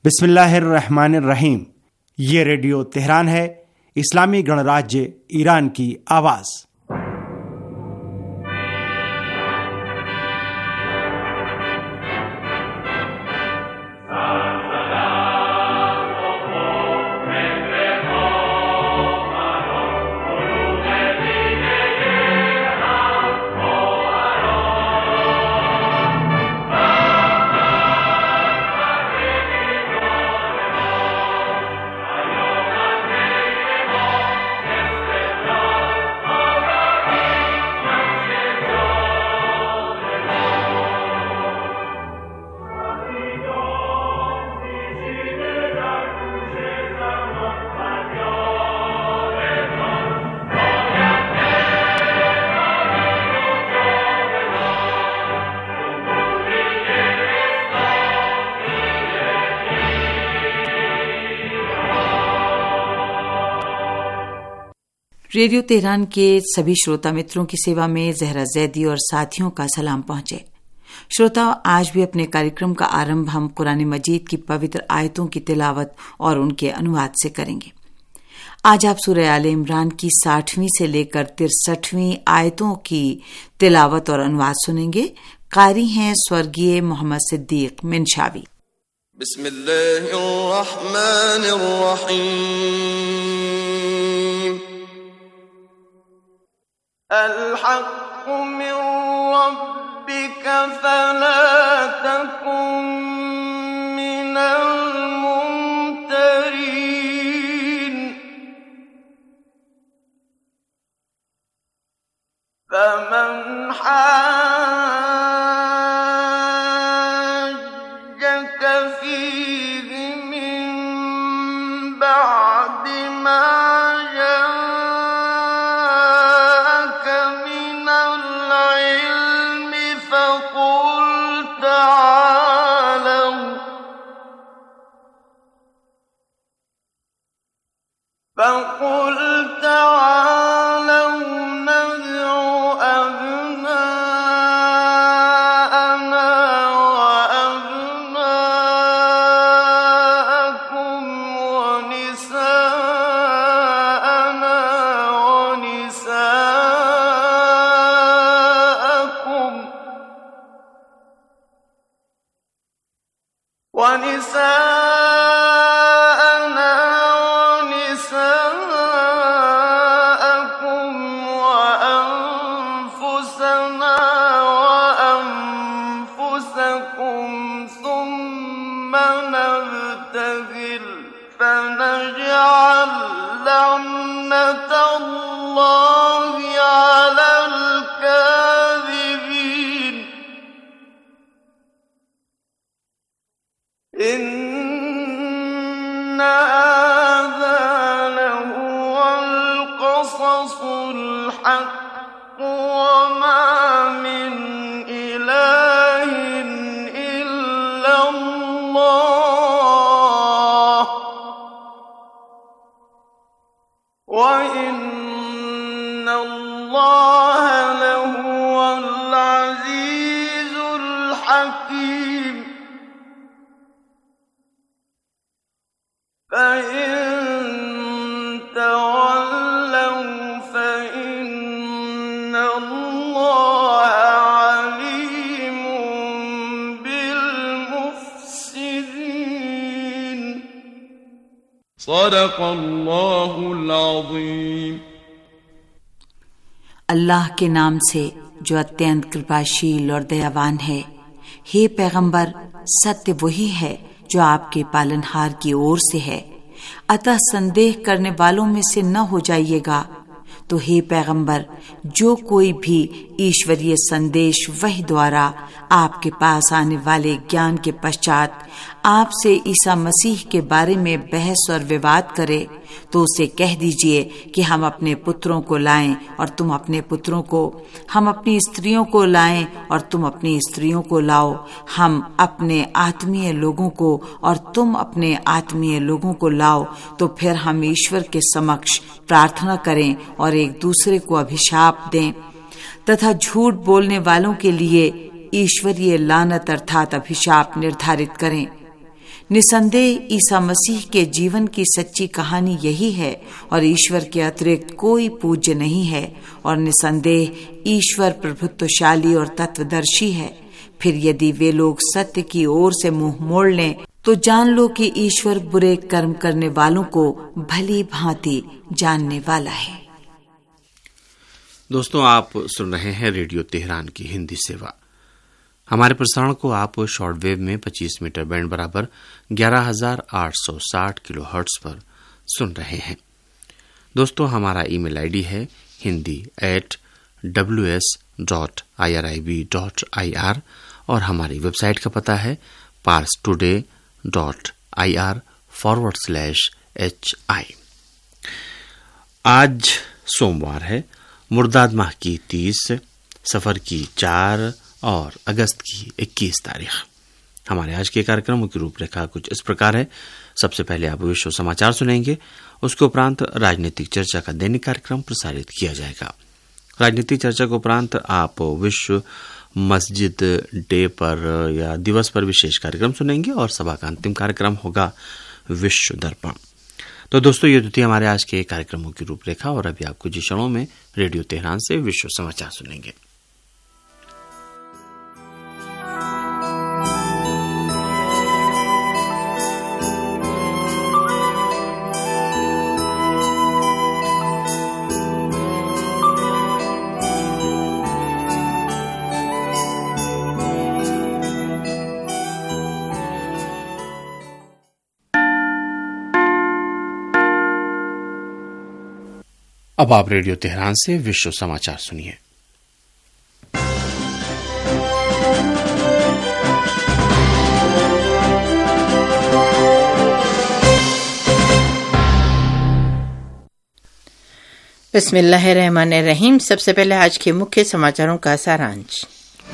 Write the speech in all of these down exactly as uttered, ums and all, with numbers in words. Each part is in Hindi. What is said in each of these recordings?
बिस्मिल्लाहिर्रहमानिर्रहीम। ये रेडियो तेहरान है, इस्लामी गणराज्य ईरान की आवाज़। रेडियो तेहरान के सभी श्रोता मित्रों की सेवा में जहरा जैदी और साथियों का सलाम पहुंचे। श्रोता, आज भी अपने कार्यक्रम का आरंभ हम कुरान मजीद की पवित्र आयतों की तिलावत और उनके अनुवाद से करेंगे। आज आप सूरह आले इमरान की साठवीं से लेकर तिरसठवीं आयतों की तिलावत और अनुवाद सुनेंगे। कारी हैं स्वर्गीय मोहम्मद सिद्दीक मिनशावी। बिस्मिल्लाहिर्रहमानिर्रहीम। الحق من ربك فلا تكن من الممترين فمن حاجك فيه من بعد ما فقل تعالوا ندع أبناءنا وأبناءكم ونساءنا ونساءكم ونساءنا فنجعل لعنة الله على الكاذبين إن هذا لهو القصص الحق وما من إله إلا الله وَإِنَّ اللَّهَ لَهُوَ الْعَزِيزُ الْحَكِيمُ فَإِن تَوَلَّوْا فَإِنَّ اللَّهَ عَلِيمٌ بِالْمُفْسِدِينَ صدق الله العظيم। अल्लाह के नाम से जो अत्यंत कृपाशील और दयावान है। हे पैगंबर, सत्य वही है जो आपके पालनहार की ओर से है, अतः संदेह करने वालों में से न हो जाइएगा। तो हे पैगंबर, जो कोई भी ईश्वरीय संदेश वही द्वारा आपके पास आने वाले ज्ञान के पश्चात आपसे ईसा मसीह के बारे में बहस और विवाद करे, तो उसे कह दीजिए कि हम अपने पुत्रों को लाएं और तुम अपने पुत्रों को, हम अपनी स्त्रियों को लाएं और तुम अपनी स्त्रियों को लाओ, हम अपने आत्मीय लोगों को और तुम अपने आत्मीय लोगों को लाओ। तो फिर हम ईश्वर के समक्ष प्रार्थना करें और एक दूसरे को अभिशाप दें तथा झूठ बोलने वालों के लिए ईश्वरीय लानत अर्थात अभिशाप निर्धारित करें। निसंदेह ईसा मसीह के जीवन की सच्ची कहानी यही है और ईश्वर के अतिरिक्त कोई पूज्य नहीं है और निसंदेह ईश्वर प्रभुत्वशाली और तत्वदर्शी है। फिर यदि वे लोग सत्य की ओर से मुंह मोड़ लें तो जान लो कि ईश्वर बुरे कर्म करने वालों को भली भांति जानने वाला है। दोस्तों, आप सुन रहे हैं रेडियो तेहरान की हिंदी सेवा। हमारे प्रसारण को आप शॉर्टवेव में पच्चीस मीटर बैंड बराबर ग्यारह हजार आठ सौ साठ किलो हर्ट्ज पर सुन रहे हैं। दोस्तों, हमारा ईमेल आईडी है Hindi at W S dot I R I B dot I R और हमारी वेबसाइट का पता है Pars today dot I R forward slash H I. आज सोमवार है, मुर्दाद माह की तीस, सफर की चार और अगस्त की इक्कीस तारीख। हमारे आज के कार्यक्रमों की रूपरेखा कुछ इस प्रकार है। सबसे पहले आप विश्व समाचार सुनेंगे, उसके उपरांत राजनीतिक चर्चा का दैनिक कार्यक्रम प्रसारित किया जाएगा। राजनीतिक चर्चा के उपरांत आप विश्व मस्जिद डे पर या दिवस पर विशेष कार्यक्रम सुनेंगे और सभा का अंतिम कार्यक्रम होगा विश्व दर्पण। तो दोस्तों, ये थी हमारे आज के कार्यक्रमों की रूपरेखा और अभी आप कुछ क्षणों में रेडियो तेहरान से विश्व समाचार सुनेंगे। अब आप रेडियो तेहरान से विश्व समाचार सुनिए। बिस्मिल्लाहिर्रहमानिर्रहीम। सबसे पहले आज के मुख्य समाचारों का सारांश।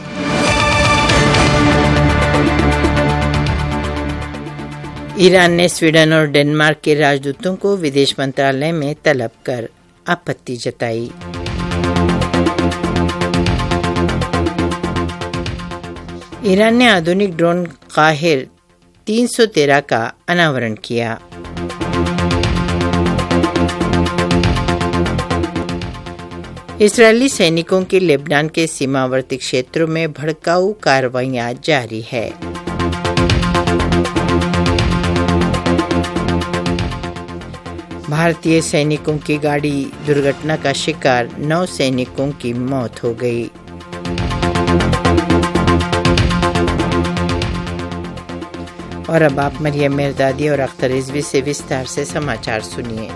ईरान ने स्वीडन और डेनमार्क के राजदूतों को विदेश मंत्रालय में तलब कर आपत्ति जताई। ईरान ने आधुनिक ड्रोन काहिर तीन सौ तेरह का अनावरण किया। इस्राएली सैनिकों की लेबनान के सीमावर्ती क्षेत्रों में भड़काऊ कार्रवाइयां जारी है। भारतीय सैनिकों की गाड़ी दुर्घटना का शिकार नौ सैनिकों की मौत हो गई। और अब आप मरियम मिर्दादी और अख्तर रिजवी से विस्तार से समाचार सुनिए।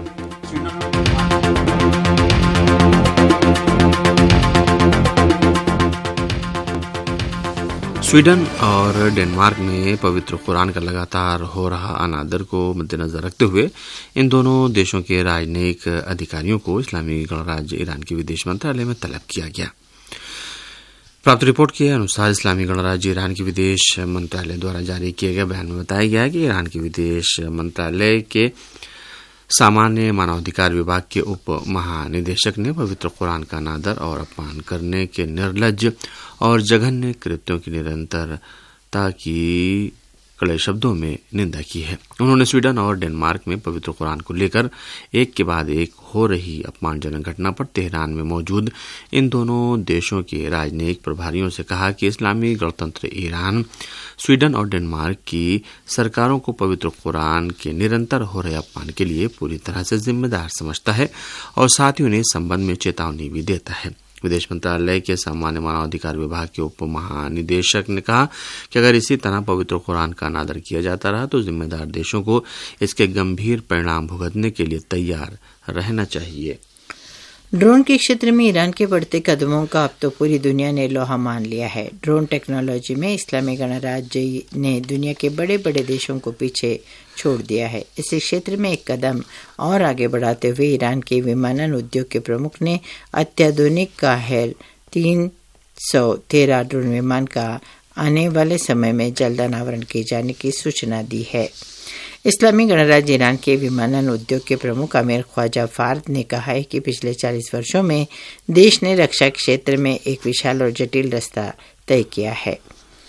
स्वीडन और डेनमार्क में पवित्र कुरान का लगातार हो रहा अनादर को मद्देनजर रखते हुए इन दोनों देशों के राजनयिक अधिकारियों को इस्लामी गणराज्य ईरान के विदेश मंत्रालय में तलब किया गया। प्राप्त रिपोर्ट के अनुसार इस्लामी गणराज्य ईरान के विदेश मंत्रालय द्वारा जारी किए गए बयान में बताया गया है कि ईरान के विदेश मंत्रालय के सामान्य मानवाधिकार विभाग के उप महानिदेशक ने पवित्र कुरान का अनादर और अपमान करने के निर्लज्ज और जघन्य कृत्यों की निरंतरता की कड़े शब्दों में निंदा की है। उन्होंने स्वीडन और डेनमार्क में पवित्र कुरान को लेकर एक के बाद एक हो रही अपमानजनक घटना पर तेहरान में मौजूद इन दोनों देशों के राजनयिक प्रभारियों से कहा कि इस्लामी गणतंत्र ईरान स्वीडन और डेनमार्क की सरकारों को पवित्र कुरान के निरंतर हो रहे अपमान के लिए पूरी तरह से जिम्मेदार समझता है और साथ ही उन्हें इस संबंध में चेतावनी भी देता है। विदेश मंत्रालय के सामान्य मानवाधिकार विभाग के उप महानिदेशक ने कहा कि अगर इसी तरह पवित्र कुरान का अनादर किया जाता रहा तो जिम्मेदार देशों को इसके गंभीर परिणाम भुगतने के लिए तैयार रहना चाहिए। ड्रोन के क्षेत्र में ईरान के बढ़ते कदमों का अब तो पूरी दुनिया ने लोहा मान लिया है। ड्रोन टेक्नोलॉजी में इस्लामी गणराज्य ने दुनिया के बड़े बड़े देशों को पीछे छोड़ दिया है। इसी क्षेत्र में एक कदम और आगे बढ़ाते हुए ईरान के विमानन उद्योग के प्रमुख ने अत्याधुनिक काहिर तीन सौ तेरह ड्रोन विमान का आने वाले समय में जल्द अनावरण किए जाने की सूचना दी है। इस्लामी गणराज्य ईरान के विमानन उद्योग के प्रमुख अमीर ख्वाजा फार्द ने कहा है कि पिछले चालीस वर्षों में देश ने रक्षा क्षेत्र में एक विशाल और जटिल रास्ता तय किया है।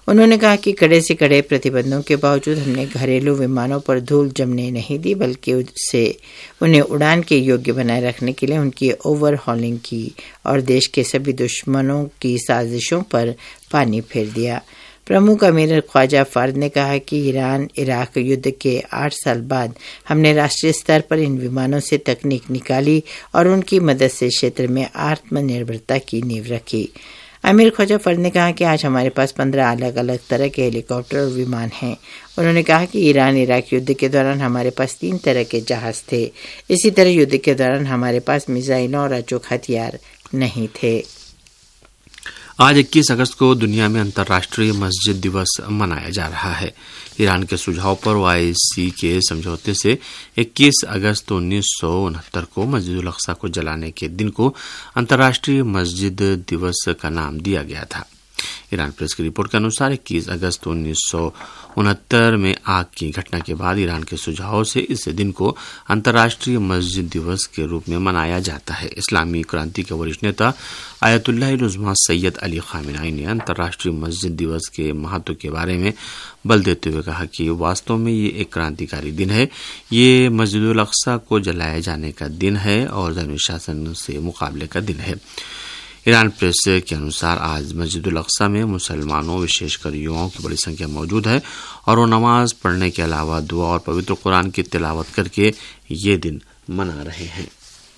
उन्होंने कहा कि कड़े से कड़े प्रतिबंधों के बावजूद हमने घरेलू विमानों पर धूल जमने नहीं दी, बल्कि उससे उन्हें उड़ान के योग्य बनाए रखने के लिए उनकी ओवरहॉलिंग की और देश के सभी दुश्मनों की साजिशों पर पानी फेर दिया। प्रमुख अमीर ख्वाजा फर्द ने कहा कि ईरान इराक युद्ध के आठ साल बाद हमने राष्ट्रीय स्तर पर इन विमानों से तकनीक निकाली और उनकी मदद से क्षेत्र में आत्मनिर्भरता की नींव रखी। अमीर ख्वाजा फर्द ने कहा कि आज हमारे पास पंद्रह अलग अलग तरह के हेलीकॉप्टर और विमान हैं। उन्होंने कहा कि ईरान इराक युद्ध के दौरान हमारे पास तीन तरह के जहाज थे। इसी तरह युद्ध के दौरान हमारे पास मिसाइलों और अचूक हथियार नहीं थे। आज इक्कीस अगस्त को दुनिया में अंतर्राष्ट्रीय मस्जिद दिवस मनाया जा रहा है। ईरान के सुझाव पर ओआईसी के समझौते से इक्कीस अगस्त उन्नीस सौ उनहत्तर को मस्जिदुल अक्सा को जलाने के दिन को अंतर्राष्ट्रीय मस्जिद दिवस का नाम दिया गया था। ईरान प्रेस की रिपोर्ट के अनुसार इक्कीस अगस्त उन्नीस सौ उनहत्तर में आग की घटना के बाद ईरान के सुझाव से इस दिन को अंतर्राष्ट्रीय मस्जिद दिवस के रूप में मनाया जाता है। इस्लामी क्रांति के वरिष्ठ नेता Ayatollah Uzma Sayyid Ali Khamenei ने अंतर्राष्ट्रीय मस्जिद दिवस के महत्व के बारे में बल देते हुए कहा कि वास्तव में ये एक क्रांतिकारी दिन है। ये मस्जिदुल अक्सा को जलाए जाने का दिन है और ज़ालिम शासन से मुकाबले का दिन है। ईरान प्रेस के अनुसार आज मस्जिदुल अक्सा में मुसलमानों विशेषकर युवाओं की बड़ी संख्या मौजूद है और वो नमाज पढ़ने के अलावा दुआ और पवित्र कुरान की तिलावत करके ये दिन मना रहे हैं।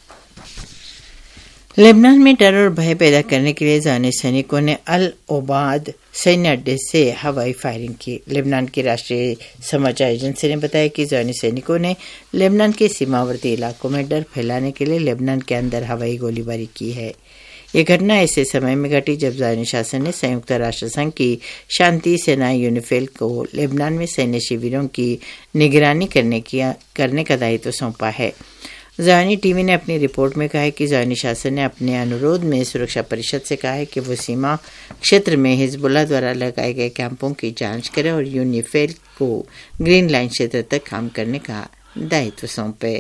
लेबनान में डर और भय पैदा करने के लिए जाने सैनिकों ने अल ओबाद सैन्य अड्डे से हवाई फायरिंग की। लेबनान की राष्ट्रीय समाचार एजेंसी ने बताया कि जानी सैनिकों ने लेबनान के सीमावर्ती इलाकों में डर फैलाने के लिए लेबनान के अंदर हवाई गोलीबारी की है। यह घटना ऐसे समय में घटी जब ज़ायनी शासन ने संयुक्त राष्ट्र संघ की शांति सेना यूनिफिल को लेबनान में सैन्य शिविरों की निगरानी करने की करने का दायित्व सौंपा है। ज़ायनी टीवी ने अपनी रिपोर्ट में कहा है कि ज़ायनी शासन ने अपने अनुरोध में सुरक्षा परिषद से कहा है कि वो सीमा क्षेत्र में हिजबुल्लाह द्वारा लगाए गए कैंपों की जांच करे और यूनिफिल को ग्रीन लाइन क्षेत्र तक काम करने का दायित्व सौंपे।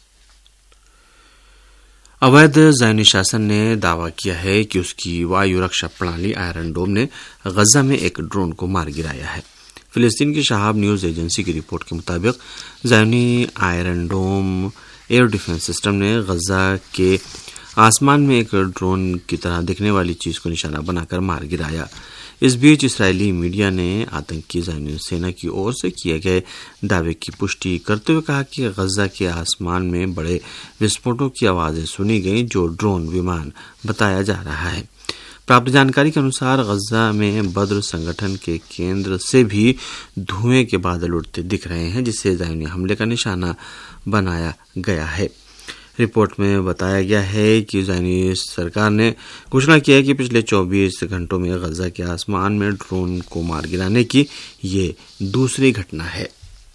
अवैध ज़ायनी शासन ने दावा किया है कि उसकी वायु रक्षा प्रणाली आयरन डोम ने गजा में एक ड्रोन को मार गिराया है। फिलिस्तीन की शहाब न्यूज एजेंसी की रिपोर्ट के मुताबिक ज़ायनी iron dome air defence system ने गजा के आसमान में एक ड्रोन की तरह दिखने वाली चीज को निशाना बनाकर मार गिराया। इस बीच इस्राएली मीडिया ने आतंकी ज़ायनी सेना की ओर से किए गए दावे की पुष्टि करते हुए कहा कि गजा के आसमान में बड़े विस्फोटों की आवाजें सुनी गईं जो ड्रोन विमान बताया जा रहा है। प्राप्त जानकारी के अनुसार गजा में बद्र संगठन के केंद्र से भी धुएं के बादल उड़ते दिख रहे हैं जिससे ज़ायनी हमले का निशाना बनाया गया है। रिपोर्ट में बताया गया है कि ज़ायनी सरकार ने घोषणा की है कि पिछले चौबीस घंटों में गजा के आसमान में ड्रोन को मार गिराने की ये दूसरी घटना है।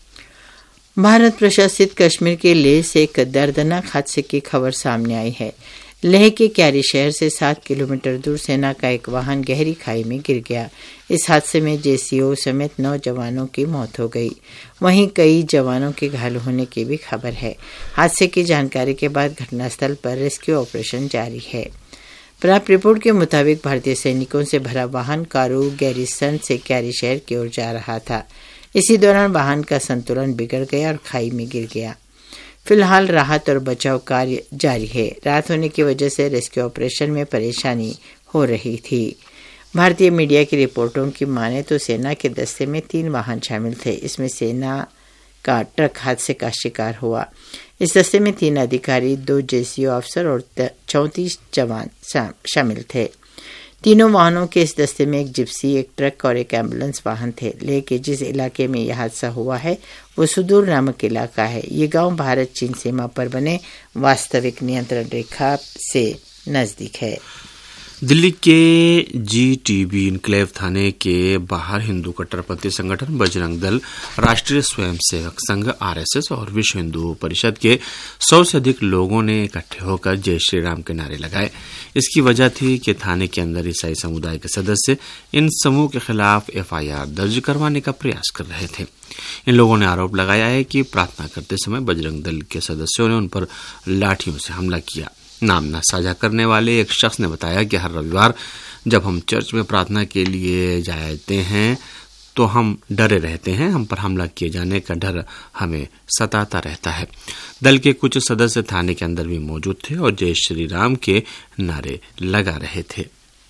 भारत प्रशासित कश्मीर के लेह से एक दर्दनाक हादसे की खबर सामने आई है। लेह के क्यारी शहर से सात किलोमीटर दूर सेना का एक वाहन गहरी खाई में गिर गया। इस हादसे में जेसीओ समेत नौ जवानों की मौत हो गई। वहीं कई जवानों के घायल होने की भी खबर है। हादसे की जानकारी के बाद घटनास्थल पर रेस्क्यू ऑपरेशन जारी है। प्राप्त रिपोर्ट के मुताबिक भारतीय सैनिकों से भरा वाहन कारू गैरिसन से क्यारी शहर की ओर जा रहा था। इसी दौरान वाहन का संतुलन बिगड़ गया और खाई में गिर गया। फिलहाल राहत और बचाव कार्य जारी है। रात होने की वजह से रेस्क्यू ऑपरेशन में परेशानी हो रही थी। भारतीय मीडिया की रिपोर्टों की माने तो सेना के दस्ते में तीन वाहन शामिल थे। इसमें सेना का ट्रक हादसे का शिकार हुआ। इस दस्ते में तीन अधिकारी, दो जेसीओ अफसर और चौंतीस जवान शामिल थे। तीनों वाहनों के इस दस्ते में एक जिप्सी, एक ट्रक और एक एम्बुलेंस वाहन थे। लेह के जिस इलाके में यह हादसा हुआ है वो सुदूर नामक इलाका है। ये गांव भारत चीन सीमा पर बने वास्तविक नियंत्रण रेखा से नजदीक है। दिल्ली के जीटीबी इनक्लेव थाने के बाहर हिंदू कट्टरपंथी संगठन बजरंग दल, राष्ट्रीय स्वयंसेवक संघ आरएसएस और विश्व हिंदू परिषद के सौ से अधिक लोगों ने इकट्ठे होकर जय श्री राम के नारे लगाए। इसकी वजह थी कि थाने के अंदर ईसाई समुदाय के सदस्य इन समूह के खिलाफ एफआईआर दर्ज करवाने का प्रयास कर रहे थे। इन लोगों ने आरोप लगाया है कि प्रार्थना करते समय बजरंग दल के सदस्यों ने उन पर लाठियों से हमला किया। नाम न साझा करने वाले एक शख्स ने बताया कि हर रविवार जब हम चर्च में प्रार्थना के लिए जाते हैं तो हम डरे रहते हैं, हम पर हमला किए जाने का डर हमें सताता रहता है। दल के कुछ सदस्य थाने के अंदर भी मौजूद थे और जय श्री राम के नारे लगा रहे थे।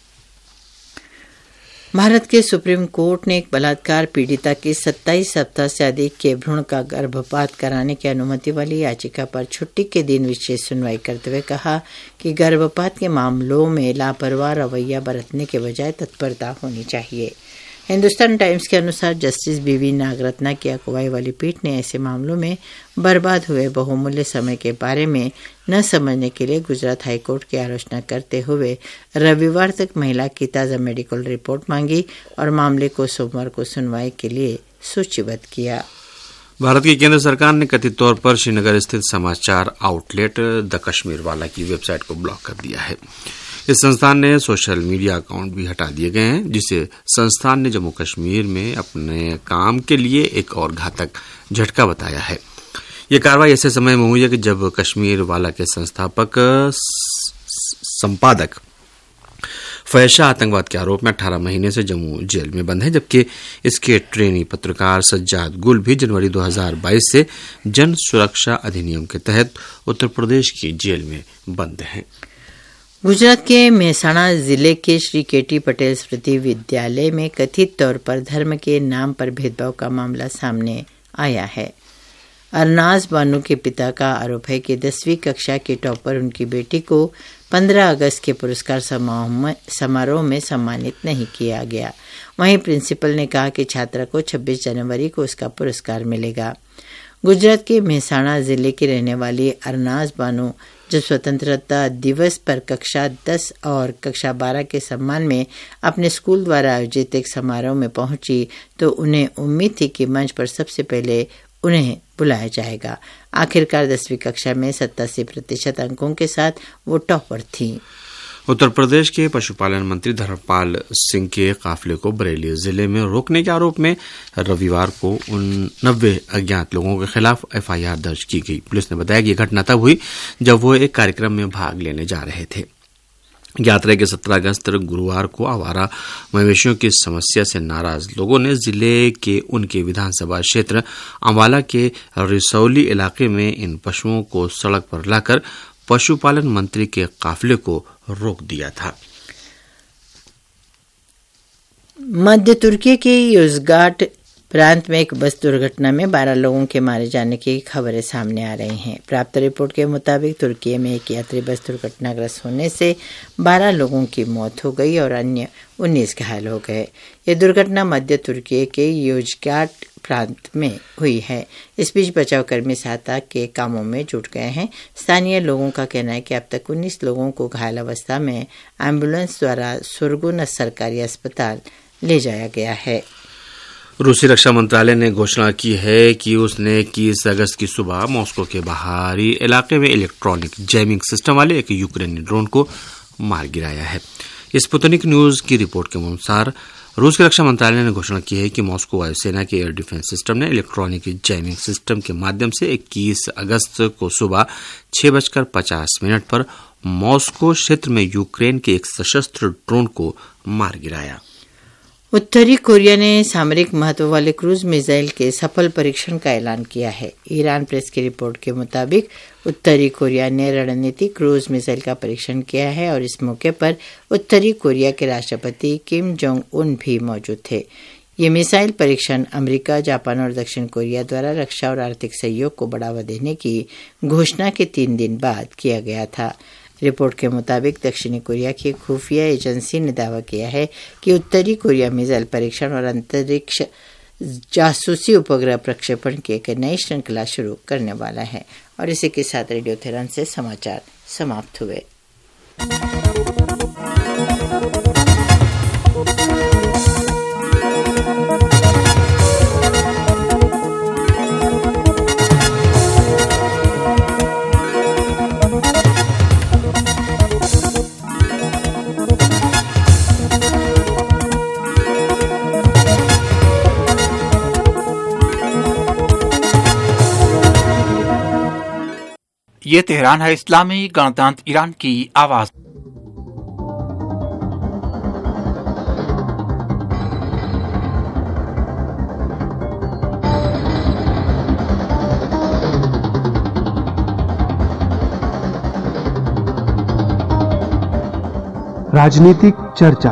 भारत के सुप्रीम कोर्ट ने एक बलात्कार पीड़िता की सत्ताईस सप्ताह से अधिक के भ्रूण का गर्भपात कराने की अनुमति वाली याचिका पर छुट्टी के दिन विशेष सुनवाई करते हुए कहा कि गर्भपात के मामलों में लापरवाह रवैया बरतने के बजाय तत्परता होनी चाहिए। हिंदुस्तान टाइम्स के अनुसार जस्टिस बीवी नागरत्ना की अगुवाई वाली पीठ ने ऐसे मामलों में बर्बाद हुए बहुमूल्य समय के बारे में न समझने के लिए गुजरात हाईकोर्ट की आलोचना करते हुए रविवार तक महिला की ताज़ा मेडिकल रिपोर्ट मांगी और मामले को सोमवार को सुनवाई के लिए सूचीबद्ध किया। भारत की केंद्र सरकार ने कथित तौर पर श्रीनगर स्थित समाचार आउटलेट द कश्मीर वाला की वेबसाइट को ब्लॉक कर दिया है। इस संस्थान ने सोशल मीडिया अकाउंट भी हटा दिए गए हैं, जिसे संस्थान ने जम्मू कश्मीर में अपने काम के लिए एक और घातक झटका बताया है। ये कार्रवाई ऐसे समय में हुई है कि जब कश्मीर वाला के संस्थापक संपादक फैज शाह आतंकवाद के आरोप में अठारह महीने से जम्मू जेल में बंद है, जबकि इसके ट्रेनी पत्रकार सज्जाद गुल भी जनवरी दो हज़ार बाईस से जन सुरक्षा अधिनियम के तहत उत्तर प्रदेश की जेल में बंद हैं। गुजरात के मेहसाणा जिले के श्री केटी पटेल स्मृति विद्यालय में कथित तौर पर धर्म के नाम पर भेदभाव का मामला सामने आया है। अरनाज बानू के पिता का आरोप है कि दसवीं कक्षा के टॉपर उनकी बेटी को पंद्रह अगस्त के पुरस्कार समारोह में सम्मानित नहीं किया गया। वहीं प्रिंसिपल ने कहा कि छात्रा को छब्बीस जनवरी को उसका पुरस्कार मिलेगा। गुजरात के मेहसाणा जिले की रहने वाली अरनाज बानू जब स्वतंत्रता दिवस पर कक्षा दस और कक्षा बारह के सम्मान में अपने स्कूल द्वारा आयोजित एक समारोह में पहुंची तो उन्हें उम्मीद थी कि मंच पर सबसे पहले उन्हें बुलाया जाएगा। आखिरकार दसवीं कक्षा में सत्तासी प्रतिशत अंकों के साथ वो टॉपर थी। उत्तर प्रदेश के पशुपालन मंत्री धर्मपाल सिंह के काफिले को बरेली जिले में रोकने के आरोप में रविवार को उन नब्बे अज्ञात लोगों के खिलाफ एफआईआर दर्ज की गई। पुलिस ने बताया कि यह घटना तब हुई जब वो एक कार्यक्रम में भाग लेने जा रहे थे। ज्ञात रहे कि सत्रह अगस्त गुरुवार को आवारा मवेशियों की समस्या से नाराज लोगों ने जिले के उनके विधानसभा क्षेत्र अम्बाला के रिसौली इलाके में इन पशुओं को सड़क पर लाकर पशुपालन मंत्री के काफिले को रोक दिया था। मध्य तुर्की के योजगाट प्रांत में एक बस दुर्घटना में बारह लोगों के मारे जाने की खबरें सामने आ रही हैं। प्राप्त रिपोर्ट के मुताबिक तुर्की में एक यात्री बस दुर्घटनाग्रस्त होने से बारह लोगों की मौत हो गई और अन्य उन्नीस घायल हो गए। ये दुर्घटना मध्य तुर्की के योजगाट प्रांत में हुई है। इस बीच बचावकर्मी सहायता के कामों में जुट गए हैं। स्थानीय लोगों का कहना है कि अब तक उन्नीस लोगों को घायल अवस्था में एम्बुलेंस द्वारा सुरगुन सरकारी अस्पताल ले जाया गया है। रूसी रक्षा मंत्रालय ने घोषणा की है कि उसने इक्कीस अगस्त की सुबह मॉस्को के बाहरी इलाके में इलेक्ट्रॉनिक जैमिंग सिस्टम वाले एक यूक्रेनी ड्रोन को मार गिराया है। स्पुतनिक न्यूज की रिपोर्ट के अनुसार रूस के रक्षा मंत्रालय ने घोषणा की है कि मॉस्को वायुसेना के एयर डिफेंस सिस्टम ने इलेक्ट्रॉनिक जैमिंग सिस्टम के माध्यम से इक्कीस अगस्त को सुबह छह बजकर पचास मिनट पर मॉस्को क्षेत्र में यूक्रेन के एक सशस्त्र ड्रोन को मार गिराया। उत्तरी कोरिया ने सामरिक महत्व वाले क्रूज मिसाइल के सफल परीक्षण का ऐलान किया है। ईरान प्रेस की रिपोर्ट के मुताबिक उत्तरी कोरिया ने रणनीतिक क्रूज मिसाइल का परीक्षण किया है और इस मौके पर उत्तरी कोरिया के राष्ट्रपति किम जोंग उन भी मौजूद थे। ये मिसाइल परीक्षण अमेरिका, जापान और दक्षिण कोरिया द्वारा रक्षा और आर्थिक सहयोग को बढ़ावा देने की घोषणा के तीन दिन बाद किया गया था। रिपोर्ट के मुताबिक दक्षिणी कोरिया की खुफिया एजेंसी ने दावा किया है कि उत्तरी कोरिया मिसाइल परीक्षण और अंतरिक्ष जासूसी उपग्रह प्रक्षेपण की एक नई श्रृंखला शुरू करने वाला है। और इसी के साथ रेडियो तेहरान से समाचार समाप्त हुए। ये तेहरान है, इस्लामी गणतंत्र ईरान की आवाज। राजनीतिक चर्चा।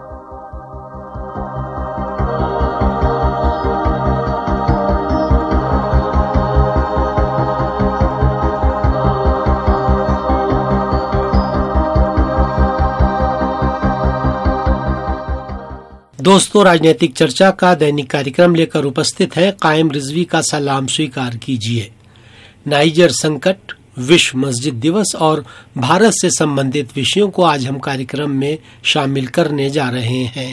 दोस्तों, राजनीतिक चर्चा का दैनिक कार्यक्रम लेकर उपस्थित है कायम रिजवी का सलाम स्वीकार कीजिए। नाइजर संकट, विश्व मस्जिद दिवस और भारत से संबंधित विषयों को आज हम कार्यक्रम में शामिल करने जा रहे हैं।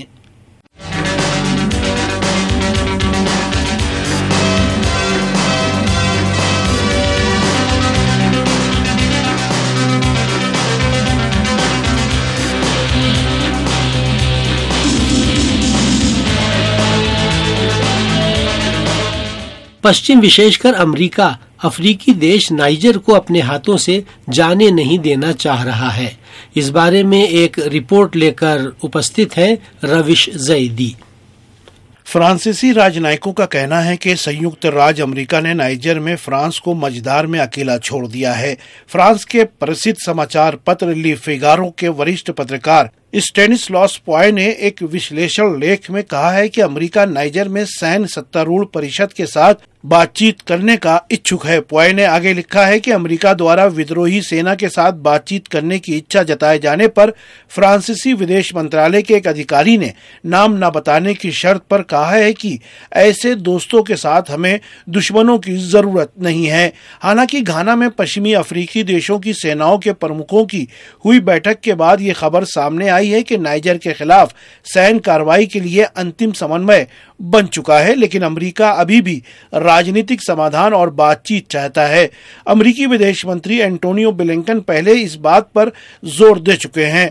पश्चिम, विशेषकर अमेरिका, अफ्रीकी देश नाइजर को अपने हाथों से जाने नहीं देना चाह रहा है। इस बारे में एक रिपोर्ट लेकर उपस्थित है रविश जैदी। फ्रांसीसी राजनयिकों का कहना है कि संयुक्त राज्य अमेरिका ने नाइजर में फ्रांस को मझधार में अकेला छोड़ दिया है। फ्रांस के प्रसिद्ध समाचार पत्र ली फिगारो के वरिष्ठ पत्रकार स्टेनिस्लॉस पॉय ने एक विश्लेषण लेख में कहा है कि अमेरिका नाइजर में सैन्य सत्तारूढ़ परिषद के साथ बातचीत करने का इच्छुक है। पॉय ने आगे लिखा है कि अमेरिका द्वारा विद्रोही सेना के साथ बातचीत करने की इच्छा जताए जाने पर फ्रांसीसी विदेश मंत्रालय के एक अधिकारी ने नाम न बताने की शर्त पर कहा है कि ऐसे दोस्तों के साथ हमें दुश्मनों की जरूरत नहीं है। हालांकि घाना में पश्चिमी अफ्रीकी देशों की सेनाओं के प्रमुखों की हुई बैठक के बाद ये खबर सामने आई है कि नाइजर के खिलाफ सैन्य कार्रवाई के लिए अंतिम समन्वय बन चुका है, लेकिन अमेरिका अभी भी राजनीतिक समाधान और बातचीत चाहता है। अमेरिकी विदेश मंत्री एंटोनियो ब्लिंकन पहले इस बात पर जोर दे चुके हैं।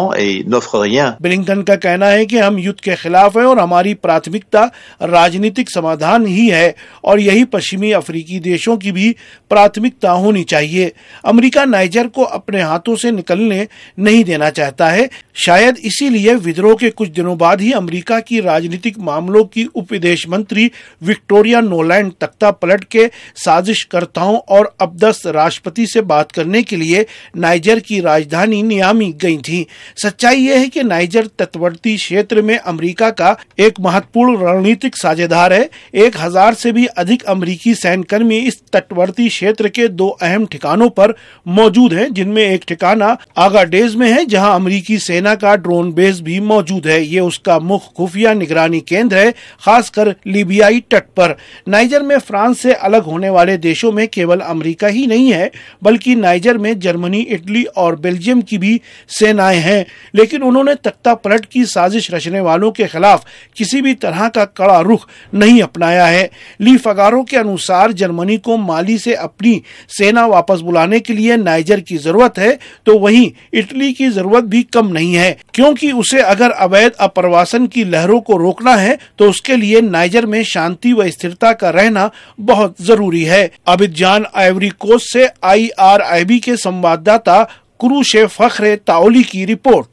ब्लिंकन का कहना है कि हम युद्ध के खिलाफ हैं और हमारी प्राथमिकता राजनीतिक समाधान ही है और यही पश्चिमी अफ्रीकी देशों की भी प्राथमिकता होनी चाहिए। अमेरिका नाइजर को अपने हाथों से निकलने नहीं देना चाहता है। शायद इसीलिए विद्रोह के कुछ दिनों बाद ही अमेरिका की राजनीतिक मामलों की उप विदेश मंत्री विक्टोरिया नोलैंड तख्ता पलट के साजिशकर्ताओं और अपदस्थ राष्ट्रपति से बात करने के लिए नाइजर की राजधानी नियामी गई थी। सच्चाई यह है कि नाइजर तटवर्ती क्षेत्र में अमेरिका का एक महत्वपूर्ण रणनीतिक साझेदार है। एक हजार से भी अधिक अमेरिकी सैन्यकर्मी इस तटवर्ती क्षेत्र के दो अहम ठिकानों पर मौजूद हैं, जिनमें एक ठिकाना आगाडेज में है जहां अमेरिकी सेना का ड्रोन बेस भी मौजूद है। ये उसका मुख्य खुफिया निगरानी केंद्र है, खासकर लीबियाई तट पर। नाइजर में फ्रांस से अलग होने वाले देशों में केवल अमेरिका ही नहीं है, बल्कि नाइजर में जर्मनी, इटली और बेल्जियम की भी सेनाएं हैं, लेकिन उन्होंने तख्ता पलट की साजिश रचने वालों के खिलाफ किसी भी तरह का कड़ा रुख नहीं अपनाया है। ली फगारो के अनुसार जर्मनी को माली से अपनी सेना वापस बुलाने के लिए नाइजर की जरूरत है, तो वहीं इटली की जरूरत भी कम नहीं है, क्योंकि उसे अगर अवैध अप्रवासन की लहरों को रोकना है तो उसके लिए नाइजर में शांति व स्थिरता का रहना बहुत जरूरी है। अबिजान, आइवरी कोस्ट से आई आर आई बी के संवाददाता कुरूशे फखरे ताओली की रिपोर्ट।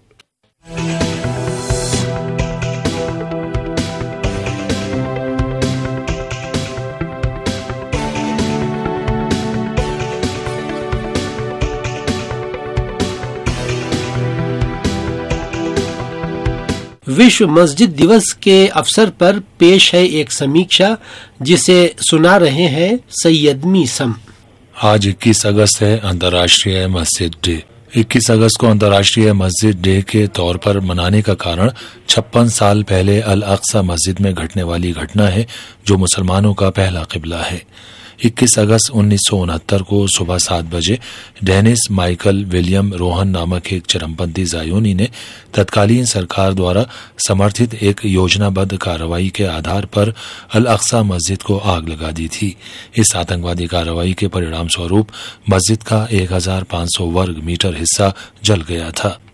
विश्व मस्जिद दिवस के अवसर पर पेश है एक समीक्षा, जिसे सुना रहे हैं सैयद मीसम। आज इक्कीस अगस्त है, अंतर्राष्ट्रीय मस्जिद डे। इक्कीस अगस्त को अंतर्राष्ट्रीय मस्जिद डे के तौर पर मनाने का कारण छप्पन साल पहले अल अक्सा मस्जिद में घटने वाली घटना है, जो मुसलमानों का पहला किबला है। इक्कीस अगस्त उन्नीस सौ उनहत्तर को सुबह सात बजे डेनिस माइकल विलियम रोहन नामक एक चरमपंथी जायोनी ने तत्कालीन सरकार द्वारा समर्थित एक योजनाबद्ध कार्रवाई के आधार पर अल अक्सा मस्जिद को आग लगा दी थी। इस आतंकवादी कार्रवाई के परिणाम स्वरूप मस्जिद का एक हजार पाँच सौ वर्ग मीटर हिस्सा जल गया था।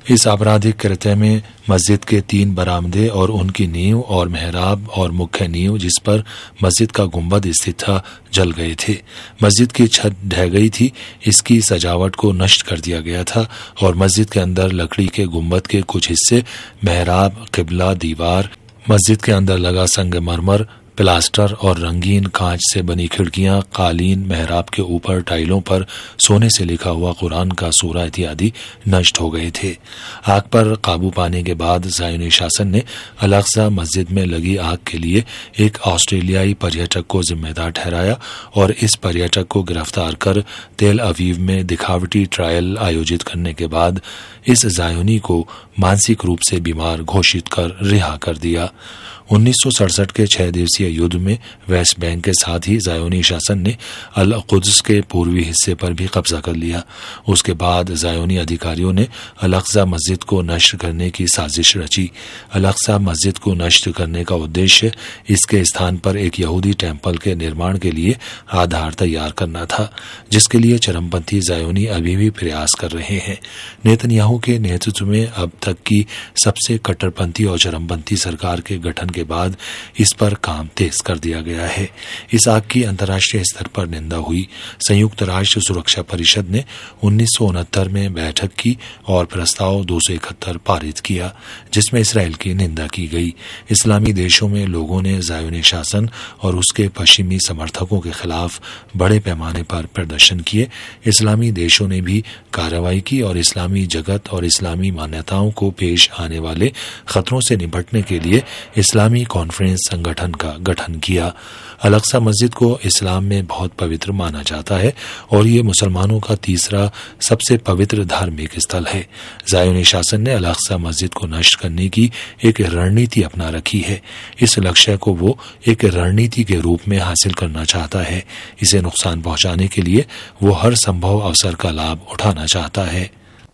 इस आपराधिक कृत्य में मस्जिद के तीन बरामदे और उनकी नींव और मेहराब और मुख्य नींव जिस पर मस्जिद का गुंबद स्थित था जल गए थे। मस्जिद की छत ढह गई थी, इसकी सजावट को नष्ट कर दिया गया था और मस्जिद के अंदर लकड़ी के गुंबद के कुछ हिस्से, मेहराब, किबला, दीवार, मस्जिद के अंदर लगा संगमरमर, प्लास्टर और रंगीन कांच से बनी खिड़कियां, कालीन, मेहराब के ऊपर टाइलों पर सोने से लिखा हुआ कुरान का सूरा इत्यादि नष्ट हो गए थे। आग पर काबू पाने के बाद ज़ायोनी शासन ने अल अक्सा मस्जिद में लगी आग के लिए एक ऑस्ट्रेलियाई पर्यटक को जिम्मेदार ठहराया और इस पर्यटक को गिरफ्तार कर तेल अवीव में दिखावटी ट्रायल आयोजित करने के बाद इस ज़ायोनी को मानसिक रूप से बीमार घोषित कर रिहा कर दिया। उन्नीस सौ सड़सठ के छह दिवसीय युद्ध में वेस्ट बैंक के साथ ही ज़ायोनी शासन ने अल कुद्स के पूर्वी हिस्से पर भी कब्जा कर लिया। उसके बाद ज़ायोनी अधिकारियों ने अल अक्सा मस्जिद को नष्ट करने की साजिश रची। अल अक्सा मस्जिद को नष्ट करने का उद्देश्य इसके स्थान पर एक यहूदी टेम्पल के निर्माण के लिए आधार तैयार करना था, जिसके लिए चरमपंथी ज़ायोनी अभी भी प्रयास कर रहे हैं। नेतन्याहू के नेतृत्व में अब तक की सबसे कट्टरपंथी और चरमपंथी सरकार के गठन के बाद इस पर काम तेज कर दिया गया है। इस आग की अंतर्राष्ट्रीय स्तर पर निंदा हुई। संयुक्त राष्ट्र सुरक्षा परिषद ने उन्नीस सौ उनहत्तर में बैठक की और प्रस्ताव दो सौ इकहत्तर पारित किया, जिसमें इसराइल की निंदा की गई। इस्लामी देशों में लोगों ने ज़ायोनी शासन और उसके पश्चिमी समर्थकों के खिलाफ बड़े पैमाने पर प्रदर्शन किए। इस्लामी देशों ने भी कार्रवाई की और इस्लामी जगत और इस्लामी मान्यताओं को पेश आने वाले खतरों से निपटने के लिए इस्लामी कॉन्फ्रेंस संगठन का गठन किया। अल अक्सा मस्जिद को इस्लाम में बहुत पवित्र माना जाता है और ये मुसलमानों का तीसरा सबसे पवित्र धार्मिक स्थल है। ज़ायोनी शासन ने अल अक्सा मस्जिद को नष्ट करने की एक रणनीति अपना रखी है। इस लक्ष्य को वो एक रणनीति के रूप में हासिल करना चाहता है। इसे नुकसान पहुंचाने के लिए वो हर संभव अवसर का लाभ उठाना चाहता है।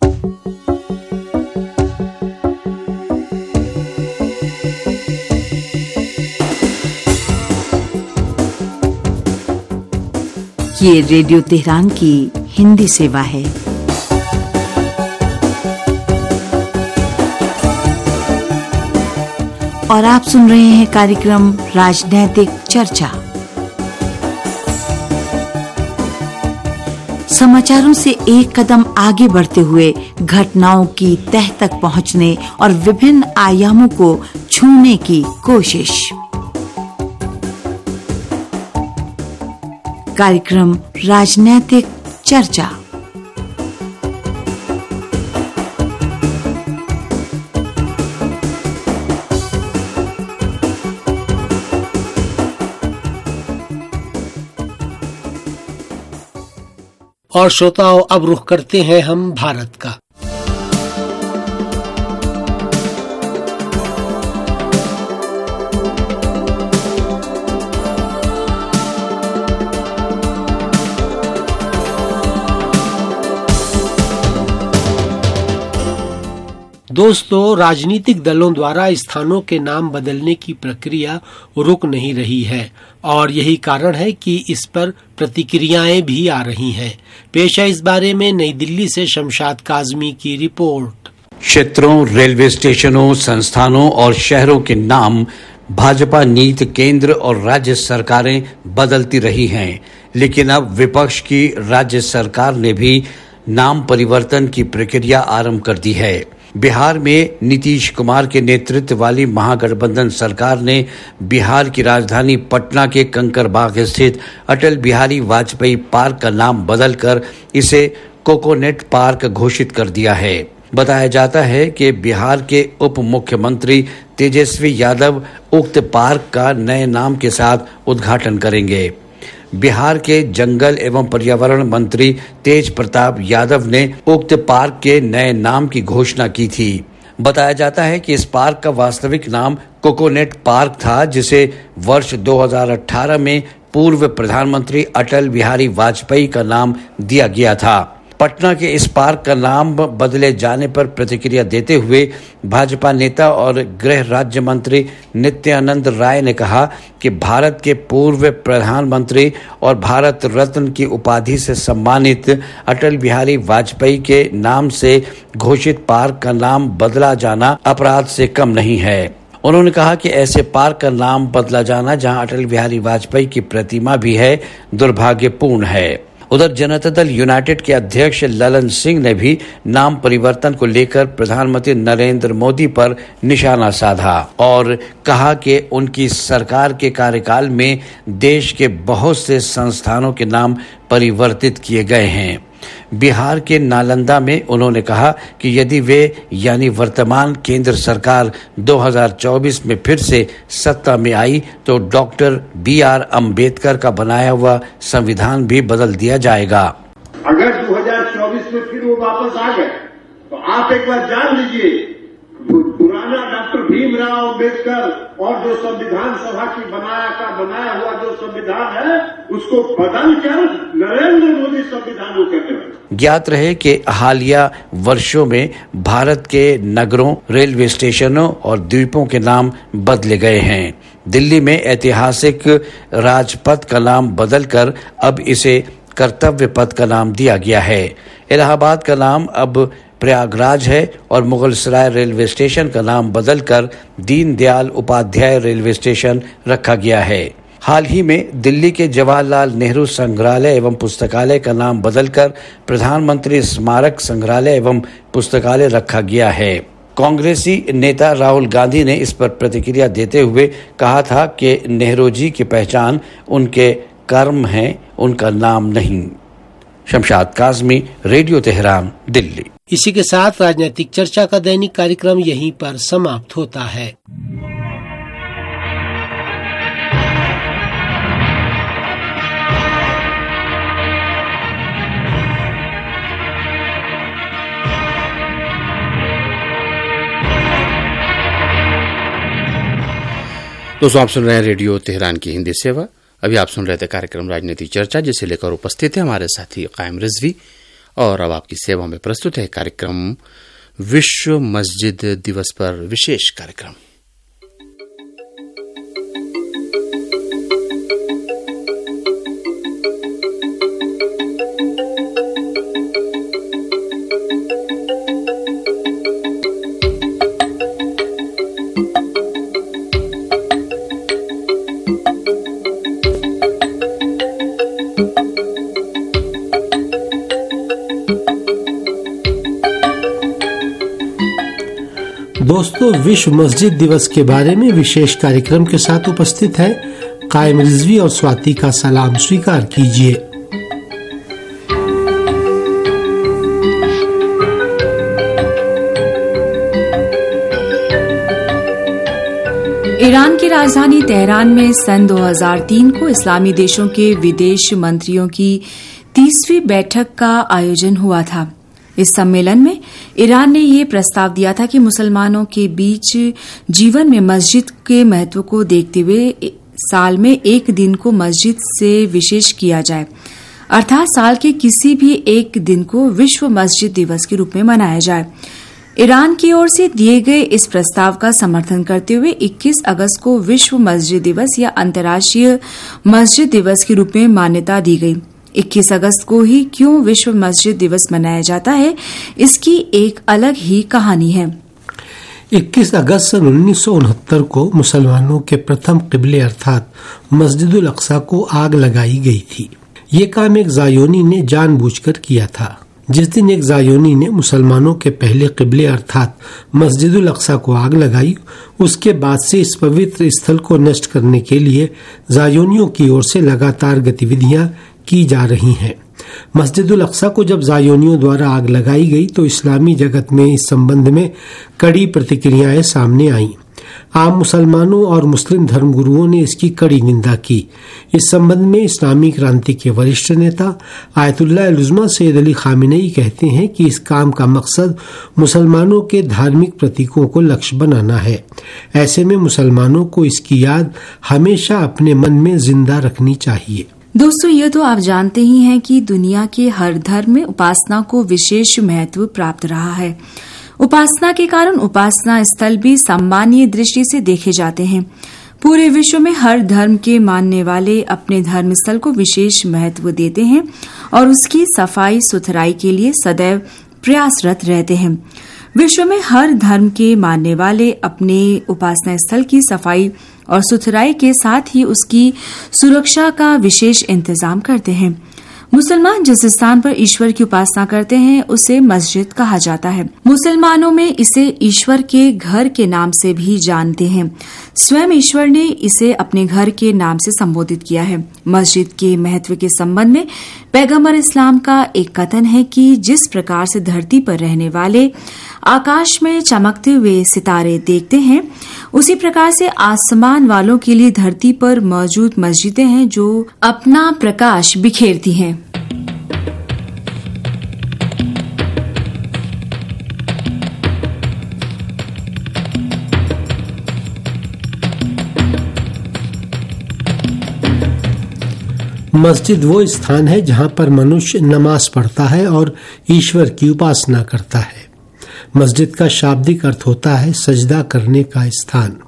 ये रेडियो तेहरान की हिंदी सेवा है। और आप सुन रहे हैं कार्यक्रम राजनैतिक चर्चा। समाचारों से एक कदम आगे बढ़ते हुए घटनाओं की तह तक पहुंचने और विभिन्न आयामों को छूने की कोशिश। कार्यक्रम राजनैतिक चर्चा। और श्रोताओं, अब रुख करते हैं हम भारत का। दोस्तों, राजनीतिक दलों द्वारा स्थानों के नाम बदलने की प्रक्रिया रुक नहीं रही है और यही कारण है कि इस पर प्रतिक्रियाएं भी आ रही हैं। पेश है इस बारे में नई दिल्ली से शमशाद काजमी की रिपोर्ट। क्षेत्रों, रेलवे स्टेशनों, संस्थानों और शहरों के नाम भाजपा नीति केंद्र और राज्य सरकारें बदलती रही हैं, लेकिन अब विपक्ष की राज्य सरकार ने भी नाम परिवर्तन की प्रक्रिया आरंभ कर दी है। बिहार में नीतीश कुमार के नेतृत्व वाली महागठबंधन सरकार ने बिहार की राजधानी पटना के कंकरबाग स्थित अटल बिहारी वाजपेयी पार्क का नाम बदलकर इसे कोकोनेट पार्क घोषित कर दिया है। बताया जाता है कि बिहार के उप मुख्यमंत्री तेजस्वी यादव उक्त पार्क का नए नाम के साथ उद्घाटन करेंगे। बिहार के जंगल एवं पर्यावरण मंत्री तेज प्रताप यादव ने उक्त पार्क के नए नाम की घोषणा की थी। बताया जाता है कि इस पार्क का वास्तविक नाम कोकोनेट पार्क था, जिसे वर्ष दो हज़ार अठारह में पूर्व प्रधानमंत्री अटल बिहारी वाजपेयी का नाम दिया गया था। पटना के इस पार्क का नाम बदले जाने पर प्रतिक्रिया देते हुए भाजपा नेता और गृह राज्य मंत्री नित्यानंद राय ने कहा कि भारत के पूर्व प्रधानमंत्री और भारत रत्न की उपाधि से सम्मानित अटल बिहारी वाजपेयी के नाम से घोषित पार्क का नाम बदला जाना अपराध से कम नहीं है। उन्होंने कहा कि ऐसे पार्क का नाम बदला जाना जहां अटल बिहारी वाजपेयी की प्रतिमा भी है, दुर्भाग्यपूर्ण है। उधर जनता दल यूनाइटेड के अध्यक्ष ललन सिंह ने भी नाम परिवर्तन को लेकर प्रधानमंत्री नरेंद्र मोदी पर निशाना साधा और कहा कि उनकी सरकार के कार्यकाल में देश के बहुत से संस्थानों के नाम परिवर्तित किए गए हैं। बिहार के नालंदा में उन्होंने कहा कि यदि वे यानी वर्तमान केंद्र सरकार दो हज़ार चौबीस में फिर से सत्ता में आई तो डॉक्टर बी आर अम्बेडकर का बनाया हुआ संविधान भी बदल दिया जाएगा। अगर दो हज़ार चौबीस में फिर वो वापस आ गए तो आप एक बार जान लीजिए पुराना डॉक्टर भीमराव अम्बेडकर और जो संविधान सभा की बनाया का बनाया हुआ जो संविधान है उसको बदलकर नरेंद्र मोदी संविधान को करने वाले। ज्ञात रहे कि हालिया वर्षों में भारत के नगरों, रेलवे स्टेशनों और द्वीपों के नाम बदले गए हैं। दिल्ली में ऐतिहासिक राजपथ का नाम बदलकर अब इसे कर्तव्य पथ का नाम दिया गया है। इलाहाबाद का नाम अब प्रयागराज है और मुगल सराय रेलवे स्टेशन का नाम बदलकर दीनदयाल उपाध्याय रेलवे स्टेशन रखा गया है। हाल ही में दिल्ली के जवाहरलाल नेहरू संग्रहालय एवं पुस्तकालय का नाम बदलकर प्रधानमंत्री स्मारक संग्रहालय एवं पुस्तकालय रखा गया है। कांग्रेसी नेता राहुल गांधी ने इस पर प्रतिक्रिया देते हुए कहा था कि नेहरू जी की पहचान उनके कर्म है, उनका नाम नहीं। Shamshad Kazmi, radio Tehran, Delhi. इसी के साथ राजनीतिक चर्चा का दैनिक कार्यक्रम यहीं पर समाप्त होता है। दोस्तों, आप सुन रहे हैं रेडियो तेहरान की हिंदी सेवा। अभी आप सुन रहे थे कार्यक्रम राजनीतिक चर्चा, जिसे लेकर उपस्थित है हमारे साथी कायम रिजवी। और अब आपकी सेवा में प्रस्तुत है कार्यक्रम विश्व मस्जिद दिवस पर विशेष कार्यक्रम। दोस्तों, विश्व मस्जिद दिवस के बारे में विशेष कार्यक्रम के साथ उपस्थित है कायम रिजवी और स्वाति का सलाम स्वीकार कीजिए। ईरान की राजधानी तेहरान में सन दो हज़ार तीन को इस्लामी देशों के विदेश मंत्रियों की तीसवीं बैठक का आयोजन हुआ था। इस सम्मेलन में ईरान ने ये प्रस्ताव दिया था कि मुसलमानों के बीच जीवन में मस्जिद के महत्व को देखते हुए साल में एक दिन को मस्जिद से विशेष किया जाए, अर्थात साल के किसी भी एक दिन को विश्व मस्जिद दिवस के रूप में मनाया जाए। ईरान की ओर से दिए गए इस प्रस्ताव का समर्थन करते हुए इक्कीस अगस्त को विश्व मस्जिद दिवस या अंतर्राष्ट्रीय मस्जिद दिवस के रूप में मान्यता दी गई। इक्कीस अगस्त को ही क्यों विश्व मस्जिद दिवस मनाया जाता है, इसकी एक अलग ही कहानी है। इक्कीस अगस्त सन उन्नीस सौ उनहत्तर को मुसलमानों के प्रथम किबले अर्थात मस्जिदुल अक्सा को आग लगाई गई थी। ये काम एक जायोनी ने जानबूझकर किया था। जिस दिन एक जायोनी ने मुसलमानों के पहले किबले अर्थात मस्जिदुल अक्सा को आग लगाई, उसके बाद से इस पवित्र स्थल को नष्ट करने के लिए जायोनियों की ओर से लगातार गतिविधियां की जा रही हैं। मस्जिदुल अक्सा को जब जायोनियों द्वारा आग लगाई गई तो इस्लामी जगत में इस संबंध में कड़ी प्रतिक्रियाएं सामने आईं। आम मुसलमानों और मुस्लिम धर्मगुरुओं ने इसकी कड़ी निंदा की। इस संबंध में इस्लामी क्रांति के वरिष्ठ नेता Ayatollah Uzma Sayyid Ali Khamenei कहते हैं कि इस काम का मकसद मुसलमानों के धार्मिक प्रतीकों को लक्ष्य बनाना है। ऐसे में मुसलमानों को इसकी याद हमेशा अपने मन में जिंदा रखनी चाहिए। दोस्तों, यह तो आप जानते ही हैं कि दुनिया के हर धर्म में उपासना को विशेष महत्व प्राप्त रहा है। उपासना के कारण उपासना स्थल भी सम्मानीय दृष्टि से देखे जाते हैं। पूरे विश्व में हर धर्म के मानने वाले अपने धर्म स्थल को विशेष महत्व देते हैं और उसकी सफाई सुथराई के लिए सदैव प्रयासरत रहते हैं। विश्व में हर धर्म के मानने वाले अपने उपासना स्थल की सफाई और सुथराई के साथ ही उसकी सुरक्षा का विशेष इंतजाम करते हैं। मुसलमान जिस स्थान पर ईश्वर की उपासना करते हैं उसे मस्जिद कहा जाता है। मुसलमानों में इसे ईश्वर के घर के नाम से भी जानते हैं। स्वयं ईश्वर ने इसे अपने घर के नाम से संबोधित किया है। मस्जिद के महत्व के संबंध में पैगंबर इस्लाम का एक कथन है कि जिस प्रकार से धरती पर रहने वाले आकाश में चमकते हुए सितारे देखते हैं, उसी प्रकार से आसमान वालों के लिए धरती पर मौजूद मस्जिदें हैं जो अपना प्रकाश बिखेरती हैं। मस्जिद वो स्थान है जहां पर मनुष्य नमाज पढ़ता है और ईश्वर की उपासना करता है। मस्जिद का शाब्दिक अर्थ होता है सजदा करने का स्थान।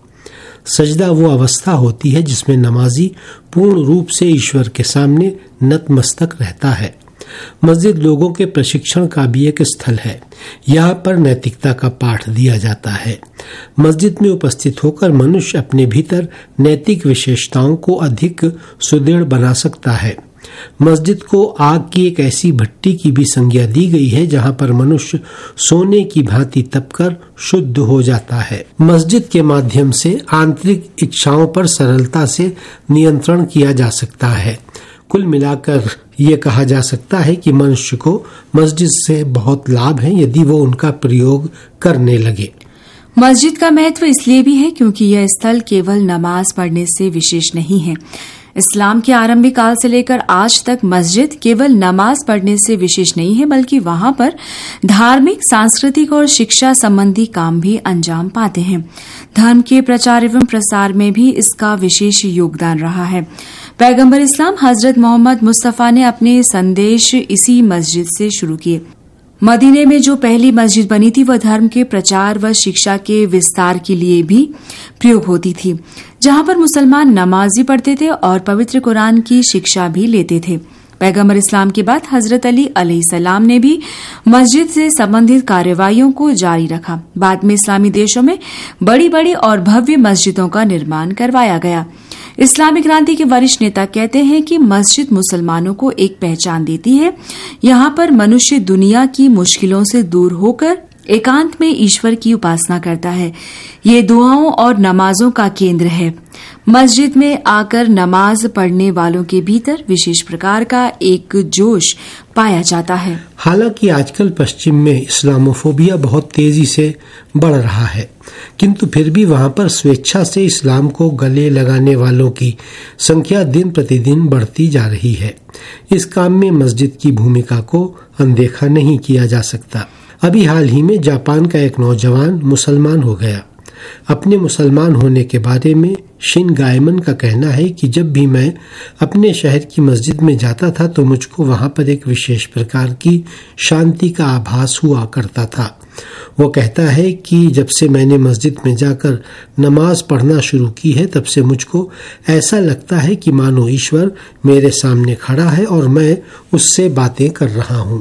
सजदा वो अवस्था होती है जिसमें नमाजी पूर्ण रूप से ईश्वर के सामने नतमस्तक रहता है। मस्जिद लोगों के प्रशिक्षण का भी एक स्थल है। यहाँ पर नैतिकता का पाठ दिया जाता है। मस्जिद में उपस्थित होकर मनुष्य अपने भीतर नैतिक विशेषताओं को अधिक सुदृढ़ बना सकता है। मस्जिद को आग की एक ऐसी भट्टी की भी संज्ञा दी गई है जहाँ पर मनुष्य सोने की भांति तपकर शुद्ध हो जाता है। मस्जिद के माध्यम से आंतरिक इच्छाओं पर सरलता से नियंत्रण किया जा सकता है। कुल मिलाकर ये कहा जा सकता है कि मनुष्य को मस्जिद से बहुत लाभ है यदि वो उनका प्रयोग करने लगे। मस्जिद का महत्व इसलिए भी है क्योंकि यह स्थल केवल नमाज पढ़ने से विशेष नहीं है। इस्लाम के आरंभिक काल से लेकर आज तक मस्जिद केवल नमाज पढ़ने से विशेष नहीं है, बल्कि वहां पर धार्मिक, सांस्कृतिक और शिक्षा संबंधी काम भी अंजाम पाते हैं। धर्म के प्रचार एवं प्रसार में भी इसका विशेष योगदान रहा है। पैगंबर इस्लाम हजरत मोहम्मद मुस्तफा ने अपने संदेश इसी मस्जिद से शुरू किए। मदीने में जो पहली मस्जिद बनी थी वह धर्म के प्रचार व शिक्षा के विस्तार के लिए भी प्रयोग होती थी, जहां पर मुसलमान नमाज भी पढ़ते थे और पवित्र कुरान की शिक्षा भी लेते थे। पैगंबर इस्लाम के बाद हजरत अली अलैहिस्सलाम ने भी मस्जिद से संबंधित कार्यवाहियों को जारी रखा। बाद में इस्लामी देशों में बड़ी बड़ी और भव्य मस्जिदों का निर्माण करवाया गया। इस्लामी क्रांति के वरिष्ठ नेता कहते हैं कि मस्जिद मुसलमानों को एक पहचान देती है। यहाँ पर मनुष्य दुनिया की मुश्किलों से दूर होकर एकांत में ईश्वर की उपासना करता है। ये दुआओं और नमाजों का केंद्र है। मस्जिद में आकर नमाज पढ़ने वालों के भीतर विशेष प्रकार का एक जोश पाया जाता है। हालांकि आजकल पश्चिम में इस्लामोफोबिया बहुत तेजी से बढ़ रहा है, किंतु फिर भी वहां पर स्वेच्छा से इस्लाम को गले लगाने वालों की संख्या दिन प्रतिदिन बढ़ती जा रही है। इस काम में मस्जिद की भूमिका को अनदेखा नहीं किया जा सकता। अभी हाल ही में जापान का एक नौजवान मुसलमान हो गया। अपने मुसलमान होने के बारे में शिन गायमन का कहना है कि जब भी मैं अपने शहर की मस्जिद में जाता था तो मुझको वहां पर एक विशेष प्रकार की शांति का आभास हुआ करता था। वो कहता है कि जब से मैंने मस्जिद में जाकर नमाज पढ़ना शुरू की है तब से मुझको ऐसा लगता है कि मानो ईश्वर मेरे सामने खड़ा है और मैं उससे बातें कर रहा हूँ।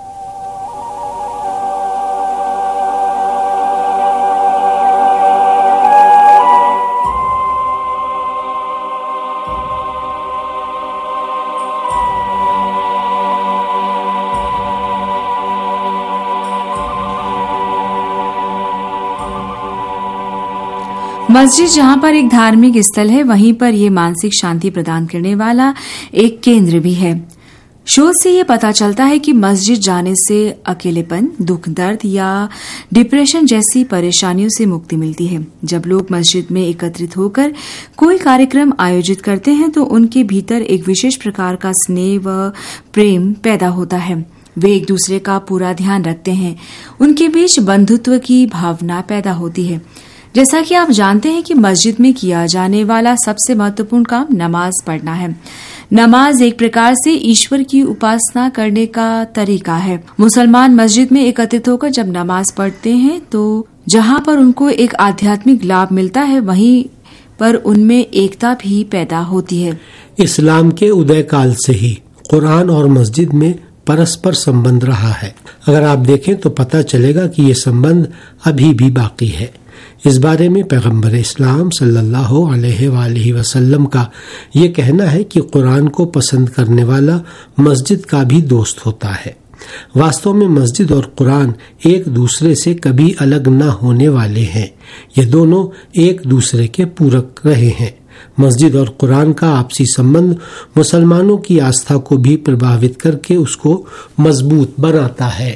मस्जिद जहां पर एक धार्मिक स्थल है, वहीं पर यह मानसिक शांति प्रदान करने वाला एक केंद्र भी है। शोध से ये पता चलता है कि मस्जिद जाने से अकेलेपन, दुख, दर्द या डिप्रेशन जैसी परेशानियों से मुक्ति मिलती है। जब लोग मस्जिद में एकत्रित होकर कोई कार्यक्रम आयोजित करते हैं तो उनके भीतर एक विशेष प्रकार का स्नेह व प्रेम पैदा होता है। वे एक दूसरे का पूरा ध्यान रखते हैं। उनके बीच बंधुत्व की भावना पैदा होती है। जैसा कि आप जानते हैं कि मस्जिद में किया जाने वाला सबसे महत्वपूर्ण काम नमाज पढ़ना है। नमाज एक प्रकार से ईश्वर की उपासना करने का तरीका है। मुसलमान मस्जिद में एकत्रित होकर जब नमाज पढ़ते हैं तो जहाँ पर उनको एक आध्यात्मिक लाभ मिलता है वहीं पर उनमें एकता भी पैदा होती है। इस्लाम के उदय काल से ही कुरान और मस्जिद में परस्पर संबंध रहा है। अगर आप देखें तो पता चलेगा कि ये संबंध अभी भी बाकी है। इस बारे में पैगंबर इस्लाम सल्लल्लाहु अलैहि वसल्लम का ये कहना है कि कुरान को पसंद करने वाला मस्जिद का भी दोस्त होता है। वास्तव में मस्जिद और कुरान एक दूसरे से कभी अलग न होने वाले हैं। ये दोनों एक दूसरे के पूरक रहे हैं। मस्जिद और कुरान का आपसी संबंध मुसलमानों की आस्था को भी प्रभावित करके उसको मजबूत बनाता है।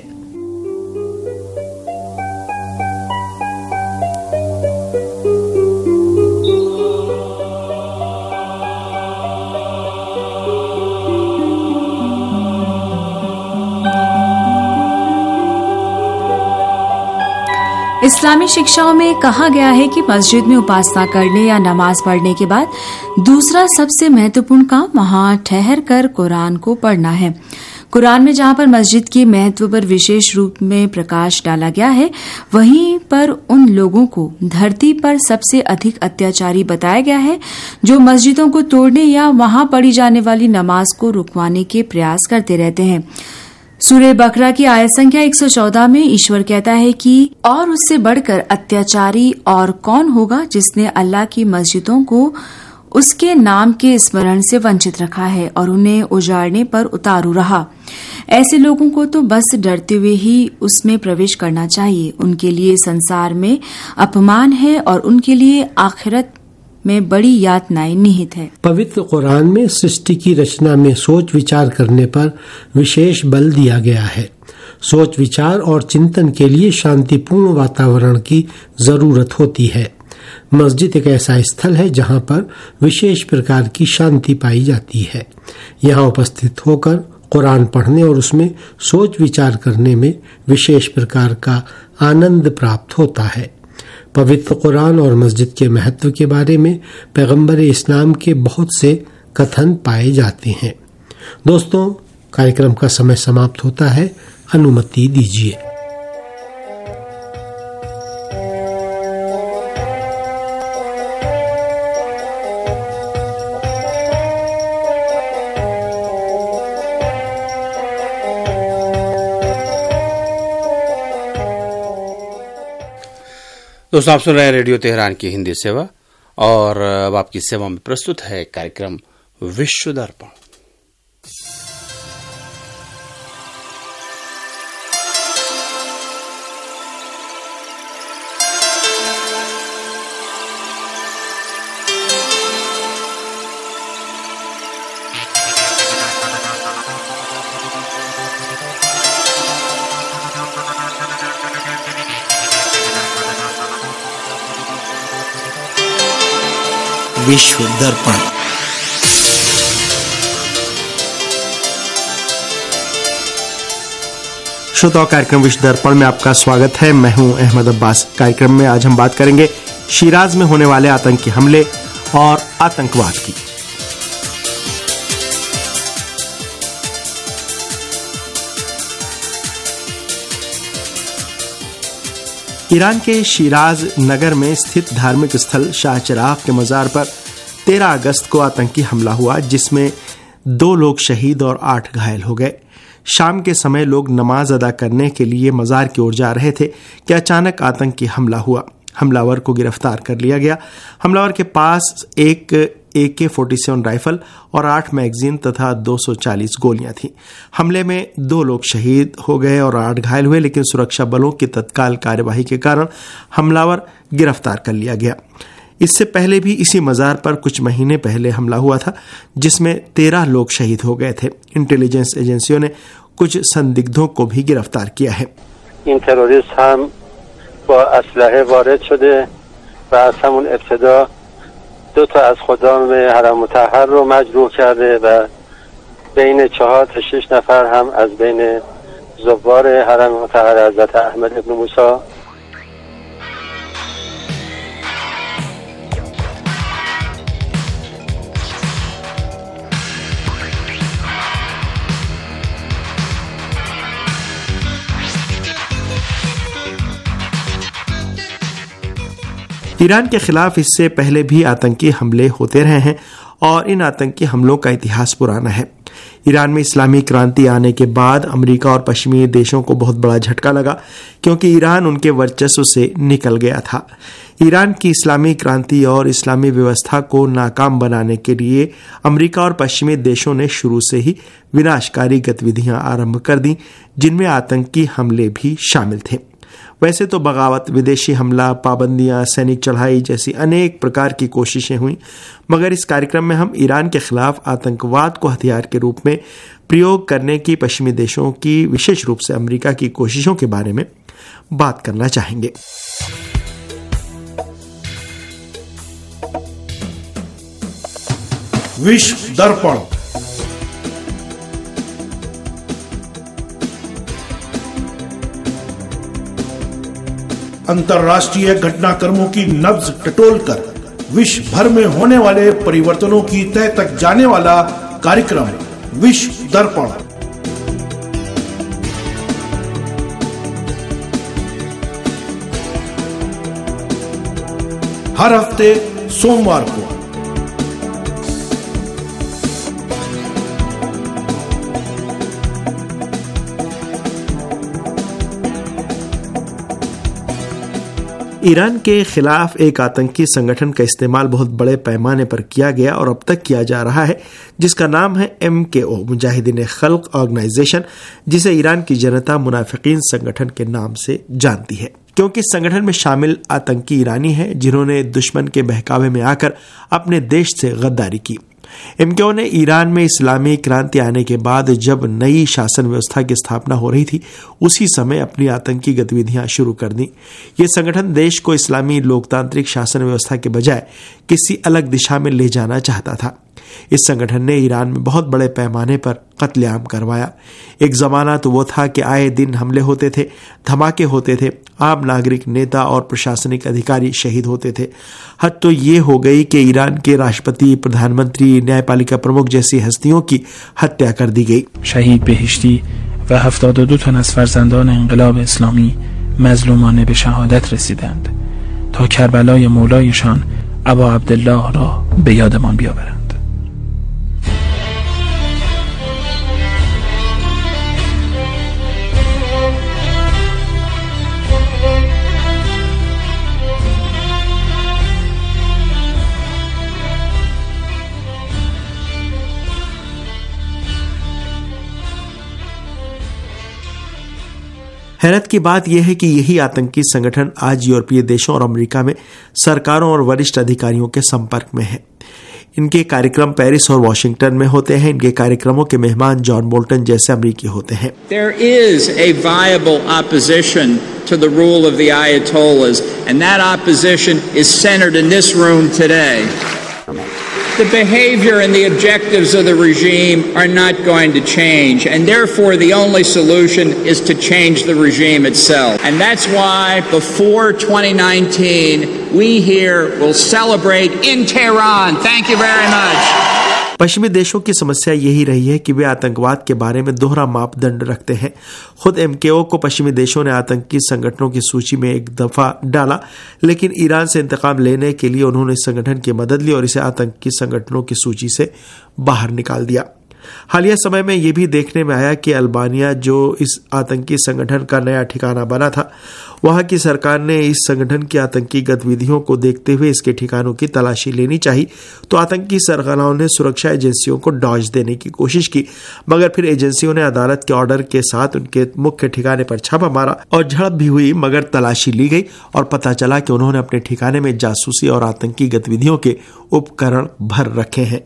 इस्लामी शिक्षाओं में कहा गया है कि मस्जिद में उपासना करने या नमाज पढ़ने के बाद दूसरा सबसे महत्वपूर्ण काम वहां ठहर कर कुरान को पढ़ना है। कुरान में जहां पर मस्जिद के महत्व पर विशेष रूप में प्रकाश डाला गया है, वहीं पर उन लोगों को धरती पर सबसे अधिक अत्याचारी बताया गया है जो मस्जिदों को तोड़ने या वहां पढ़ी जाने वाली नमाज को रुकवाने के प्रयास करते रहते हैं। सूरह बकरा की आयत संख्या एक सौ चौदह में ईश्वर कहता है कि और उससे बढ़कर अत्याचारी और कौन होगा जिसने अल्लाह की मस्जिदों को उसके नाम के स्मरण से वंचित रखा है और उन्हें उजाड़ने पर उतारू रहा। ऐसे लोगों को तो बस डरते हुए ही उसमें प्रवेश करना चाहिए। उनके लिए संसार में अपमान है और उनके लिए आखिरत में बड़ी यातनाएं निहित है। पवित्र कुरान में सृष्टि की रचना में सोच विचार करने पर विशेष बल दिया गया है। सोच विचार और चिंतन के लिए शांतिपूर्ण वातावरण की जरूरत होती है। मस्जिद एक ऐसा स्थल है जहां पर विशेष प्रकार की शांति पाई जाती है। यहाँ उपस्थित होकर कुरान पढ़ने और उसमें सोच विचार करने में विशेष प्रकार का आनंद प्राप्त होता है। पवित्र कुरान और मस्जिद के महत्व के बारे में पैगंबर इस्लाम के बहुत से कथन पाए जाते हैं। दोस्तों, कार्यक्रम का समय समाप्त होता है, अनुमति दीजिए। दोस्तों, आप सुन रहे हैं रेडियो तेहरान की हिंदी सेवा और अब आपकी सेवा में प्रस्तुत है कार्यक्रम विश्व दर्पण। विश्व दर्पण। श्रोताओं, कार्यक्रम विश्व दर्पण में आपका स्वागत है। मैं हूं अहमद अब्बास। कार्यक्रम में आज हम बात करेंगे शिराज में होने वाले आतंकी हमले और आतंकवाद की। ईरान के शिराज नगर में स्थित धार्मिक स्थल शाह चिराग के मजार पर तेरह अगस्त को आतंकी हमला हुआ, जिसमें दो लोग शहीद और आठ घायल हो गए। शाम के समय लोग नमाज अदा करने के लिए मजार की ओर जा रहे थे कि अचानक आतंकी हमला हुआ। हमलावर को गिरफ्तार कर लिया गया। हमलावर के पास एक ए के फोर्टी सेवन राइफल और आठ मैगजीन तथा दो सौ चालीस गोलियां थीं। हमले में दो लोग शहीद हो गए और आठ घायल हुए, लेकिन सुरक्षा बलों की तत्काल कार्यवाही के कारण हमलावर गिरफ्तार कर लिया गया। इससे पहले भी इसी मजार पर कुछ महीने पहले हमला हुआ था, जिसमें तेरह लोग शहीद हो गए थे। इंटेलिजेंस एजेंसियों ने कुछ संदिग्धों को भी गिरफ्तार किया है। इन टेररिस्ट हम با اسلحه وارد شده و از همون ابتدا دو تا از خدام حرم مطهر رو مجروح کرده و بین چهار تا شش نفر هم از بین زوار حرم مطهر حضرت احمد ابن موسی ईरान के खिलाफ इससे पहले भी आतंकी हमले होते रहे हैं और इन आतंकी हमलों का इतिहास पुराना है। ईरान में इस्लामी क्रांति आने के बाद अमेरिका और पश्चिमी देशों को बहुत बड़ा झटका लगा, क्योंकि ईरान उनके वर्चस्व से निकल गया था। ईरान की इस्लामी क्रांति और इस्लामी व्यवस्था को नाकाम बनाने के लिए अमेरिका और पश्चिमी देशों ने शुरू से ही विनाशकारी गतिविधियां आरंभ कर दी, जिनमें आतंकी हमले भी शामिल थे। वैसे तो बगावत, विदेशी हमला, पाबंदियां, सैनिक चढ़ाई जैसी अनेक प्रकार की कोशिशें हुई, मगर इस कार्यक्रम में हम ईरान के खिलाफ आतंकवाद को हथियार के रूप में प्रयोग करने की पश्चिमी देशों की, विशेष रूप से अमेरिका की कोशिशों के बारे में बात करना चाहेंगे। विश्व दर्पण। अंतर्राष्ट्रीय घटनाक्रमों की नब्ज टटोलकर विश्व भर में होने वाले परिवर्तनों की तह तक जाने वाला कार्यक्रम विश्व दर्पण। हर हफ्ते सोमवार को। ईरान के खिलाफ एक आतंकी संगठन का इस्तेमाल बहुत बड़े पैमाने पर किया गया और अब तक किया जा रहा है, जिसका नाम है M K O, Mujahideen Khalq organisation, जिसे ईरान की जनता मुनाफिकीन संगठन के नाम से जानती है, क्योंकि इस संगठन में शामिल आतंकी ईरानी हैं जिन्होंने दुश्मन के बहकावे में आकर अपने देश से गद्दारी की। एमकेओ ने ईरान में इस्लामी क्रांति आने के बाद जब नई शासन व्यवस्था की स्थापना हो रही थी, उसी समय अपनी आतंकी गतिविधियां शुरू कर दी। ये संगठन देश को इस्लामी लोकतांत्रिक शासन व्यवस्था के बजाय किसी अलग दिशा में ले जाना चाहता था। इस संगठन ने ईरान में बहुत बड़े पैमाने पर कत्लेआम करवाया। एक जमाना तो वो था कि आए दिन हमले होते थे, धमाके होते थे, आम नागरिक, नेता और प्रशासनिक अधिकारी शहीद होते थे। हद तो ये हो गई कि ईरान के राष्ट्रपति, प्रधानमंत्री, न्यायपालिका प्रमुख जैसी हस्तियों की हत्या कर दी गई। शहीद बेहिश्ती व هفتاد و دو تن از فرزندان انقلاب اسلامی مظلومانه به شهادت رسیدند تا کربلای مولایشان ابا عبدالله را به یادمان بیاورند. हैरत की बात यह है कि यही आतंकी संगठन आज यूरोपीय देशों और अमेरिका में सरकारों और वरिष्ठ अधिकारियों के संपर्क में है। इनके कार्यक्रम पेरिस और वॉशिंगटन में होते हैं। इनके कार्यक्रमों के मेहमान जॉन बोल्टन जैसे अमेरिकी होते हैं। There is a viable opposition to the rule of the Ayatollahs, and that opposition is centered in this room today. The behavior and the objectives of the regime are not going to change, and therefore the only solution is to change the regime itself. And that's why before twenty nineteen, we here will celebrate in Tehran. Thank you very much. पश्चिमी देशों की समस्या यही रही है कि वे आतंकवाद के बारे में दोहरा मापदंड रखते हैं। खुद एमकेओ को पश्चिमी देशों ने आतंकी संगठनों की सूची में एक दफा डाला, लेकिन ईरान से इंतकाम लेने के लिए उन्होंने संगठन की मदद ली और इसे आतंकी संगठनों की सूची से बाहर निकाल दिया। हालिया समय में यह भी देखने में आया कि अल्बानिया, जो इस आतंकी संगठन का नया ठिकाना बना था, वहां की सरकार ने इस संगठन की आतंकी गतिविधियों को देखते हुए इसके ठिकानों की तलाशी लेनी चाहिए, तो आतंकी सरगनाओं ने सुरक्षा एजेंसियों को डॉज देने की कोशिश की, मगर फिर एजेंसियों ने अदालत के ऑर्डर के साथ उनके मुख्य ठिकाने पर छापा मारा और झड़प भी हुई, मगर तलाशी ली गई और पता चला कि उन्होंने अपने ठिकाने में जासूसी और आतंकी गतिविधियों के उपकरण भर रखे हैं।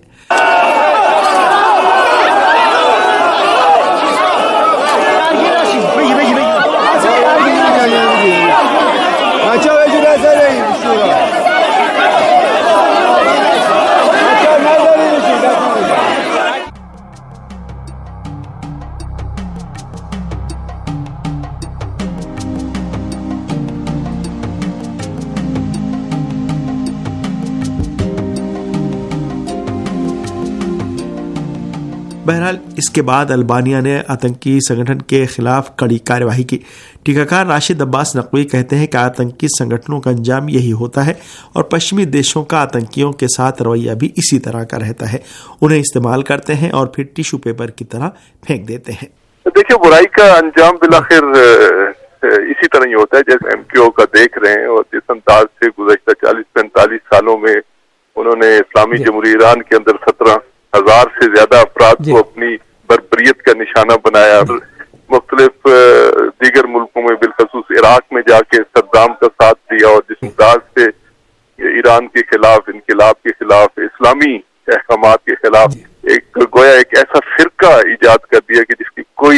बहरहाल इसके बाद अल्बानिया ने आतंकी संगठन के खिलाफ कड़ी कार्यवाही की। टीकाकार राशिद अब्बास नकवी कहते हैं कि आतंकी संगठनों का अंजाम यही होता है और पश्चिमी देशों का आतंकियों के साथ रवैया भी इसी तरह का रहता है। उन्हें इस्तेमाल करते हैं और फिर टिश्यू पेपर की तरह फेंक देते हैं। देखिए, बुराई का अंजाम बिलाखिर इसी तरह ही होता है जैसे एमक्यू का देख रहे हैं, और जिस अंदाज से गुज़श्ता चालीस पैंतालीस सालों में उन्होंने इस्लामी जमहूरियत ईरान के अंदर सत्रह हजार से ज्यादा अपराध को अपनी बर्बरियत का निशाना बनाया। मुख्तलिफ दीगर मुल्कों में बिलखसूस इराक में जाके सद्दाम का साथ दिया और जिस अंदाज से ईरान के खिलाफ, इनकलाब के खिलाफ, इस्लामी अहकामात के खिलाफ एक गोया एक ऐसा फिरका इजाद कर दिया कि जिसकी कोई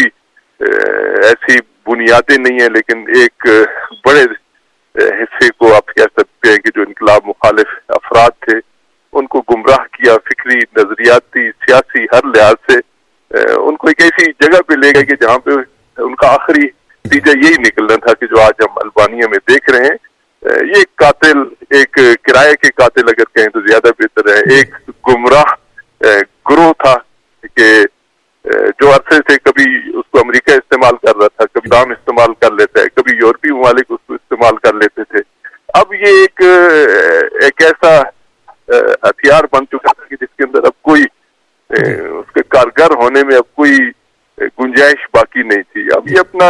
ऐसी बुनियादें नहीं है, लेकिन एक बड़े हिस्से को आप कह सकते हैं कि जो इनकलाब मुखालिफ अफराद थे उनको गुमराह किया, फिक्री, नजरियाती, सियासी हर लिहाज से उनको एक ऐसी जगह पे ले गए कि जहाँ पे उनका आखिरी नतीजा यही निकलना था कि जो आज हम अल्बानिया में देख रहे हैं। ये एक कातिल, एक किराए के कातिल अगर कहें तो ज्यादा बेहतर है, एक गुमराह गुरोह था कि जो अरसे से कभी उसको अमेरिका इस्तेमाल कर रहा था, कभी दाम इस्तेमाल कर लेता है, कभी यूरोपीय ममालिक उसको इस्तेमाल कर लेते थे। अब ये एक एक ऐसा हथियार बन चुका था कि जिसके अंदर अब कोई उसके कारगर होने में अब कोई गुंजाइश बाकी नहीं थी। अब ये अपना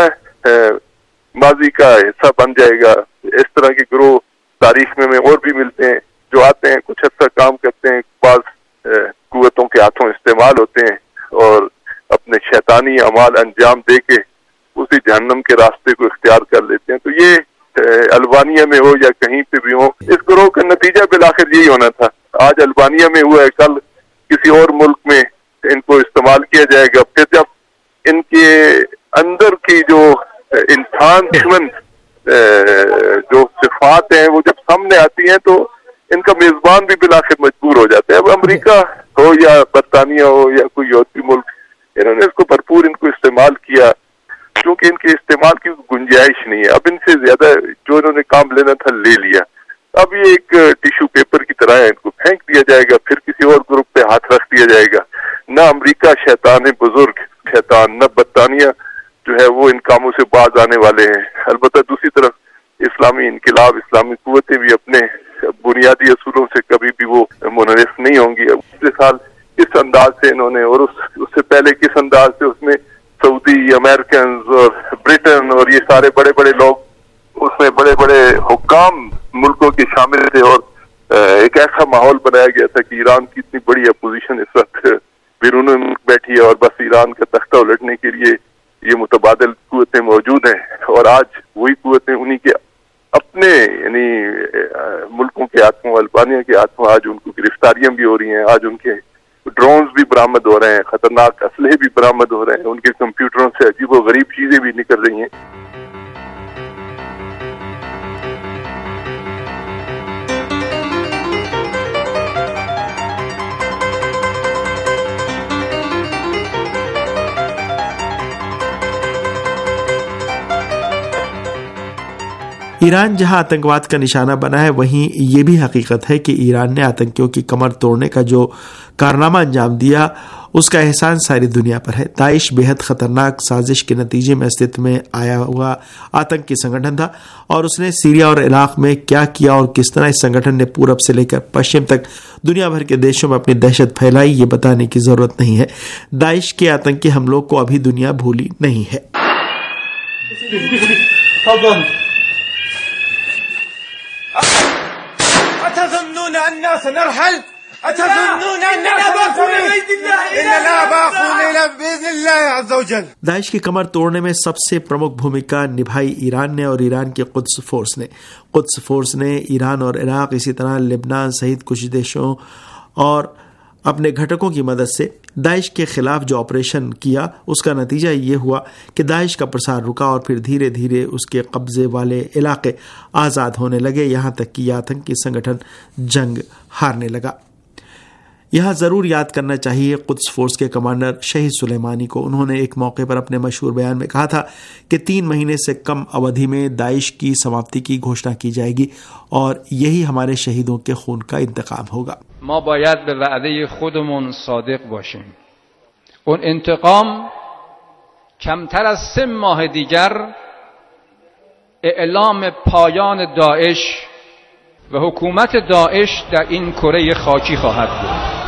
माजी का हिस्सा बन जाएगा। इस तरह के गिरोह तारीख में, में और भी मिलते हैं जो आते हैं, कुछ अच्छा काम करते हैं, बाज कुव्वतों के हाथों इस्तेमाल होते हैं और अपने शैतानी अमाल अंजाम दे के उसी जहन्नम के रास्ते को इख्तियार कर लेते हैं। तो ये अल्बानिया में हो या कहीं पे भी हो, इस गिरोह का नतीजा बिलाखिर यही होना था। आज अल्बानिया में हुआ है, कल किसी और मुल्क में इनको इस्तेमाल किया जाएगा। फिर जब इनके अंदर की जो इंसान दुश्मन जो सिफात हैं वो जब सामने आती हैं तो इनका मेजबान भी बिलाखिर मजबूर हो जाता है। अब अमेरिका हो या बरतानिया हो या कोई यूरोपीय मुल्क, इन्होंने इसको भरपूर इनको इस्तेमाल किया क्योंकि इनके इस्तेमाल की गुंजाइश नहीं है। अब इनसे ज्यादा जो इन्होंने काम लेना था ले लिया। अब ये एक टिश्यू पेपर की तरह है, इनको फेंक दिया जाएगा, फिर किसी और ग्रुप पे हाथ रख दिया जाएगा। न अमेरिका शैतान है, बुजुर्ग शैतान, न बरतानिया जो है वो इन कामों से बाज आने वाले हैं। अलबत्ता दूसरी तरफ इस्लामी इनकलाब, इस्लामी कुव्वतें भी अपने बुनियादी असूलों से कभी भी वो मुनहरिफ नहीं होंगी। अब पिछले साल किस अंदाज से इन्होंने और उस उससे पहले किस अंदाज से उसमें सऊदी, अमेरिकन और ब्रिटेन और ये सारे बड़े बड़े लोग, उसमें बड़े बड़े हुक्काम मुल्कों के शामिल थे और एक ऐसा माहौल बनाया गया था कि ईरान की इतनी बड़ी अपोजिशन इस वक्त बैरून मुल्क बैठी है और बस ईरान का तख्ता उलटने के लिए ये मुतबादिल कुव्वतें मौजूद हैं। और आज वही कुव्वतें उन्हीं के अपने यानी मुल्कों के हाथों, अल्बानिया के हाथों आज उनको गिरफ्तारियां भी हो रही हैं, आज उनके ड्रोन्स भी बरामद हो रहे हैं, खतरनाक असलहे भी बरामद हो रहे हैं, उनके कंप्यूटरों से अजीब व गरीब चीजें भी निकल रही हैं। ईरान जहां आतंकवाद का निशाना बना है, वहीं ये भी हकीकत है कि ईरान ने आतंकियों की कमर तोड़ने का जो कारनामा अंजाम दिया उसका एहसान सारी दुनिया पर है। दाइश बेहद खतरनाक साजिश के नतीजे में अस्तित्व में आया हुआ आतंकी संगठन था और उसने सीरिया और इराक में क्या किया और किस तरह इस संगठन ने पूरब से लेकर पश्चिम तक दुनिया भर के देशों में अपनी दहशत फैलाई, ये बताने की जरूरत नहीं है। दाइश के आतंकी हमलों को अभी दुनिया भूली नहीं है। أتظنون أننا سنرحل؟ أتظنون أننا باقون إننا باقون بإذن الله عز وجل। दाइश की कमर तोड़ने में सबसे प्रमुख भूमिका निभाई ईरान ने और ईरान के कुद्स फोर्स ने। कुद्स फोर्स ने ईरान और इराक, इसी तरह लेबनान सहित कुछ देशों और अपने घटकों की मदद से दाइश के खिलाफ जो ऑपरेशन किया उसका नतीजा ये हुआ कि दाइश का प्रसार रुका और फिर धीरे धीरे उसके कब्जे वाले इलाके आज़ाद होने लगे, यहाँ तक कि आतंकी संगठन जंग हारने लगा। यहाँ ज़रूर याद करना चाहिए कुद्स फोर्स के कमांडर शहीद सुलेमानी को। उन्होंने एक मौके पर अपने मशहूर बयान में कहा था कि तीन महीने से कम अवधि में दाइश की समाप्ति की घोषणा की जाएगी और यही हमारे शहीदों के खून का इंतकाम होगा। ما باید به وعده خودمون صادق باشیم. اون انتقام کمتر از سه ماه دیگر اعلام پایان داعش و حکومت داعش در این کره خاکی خواهد بود.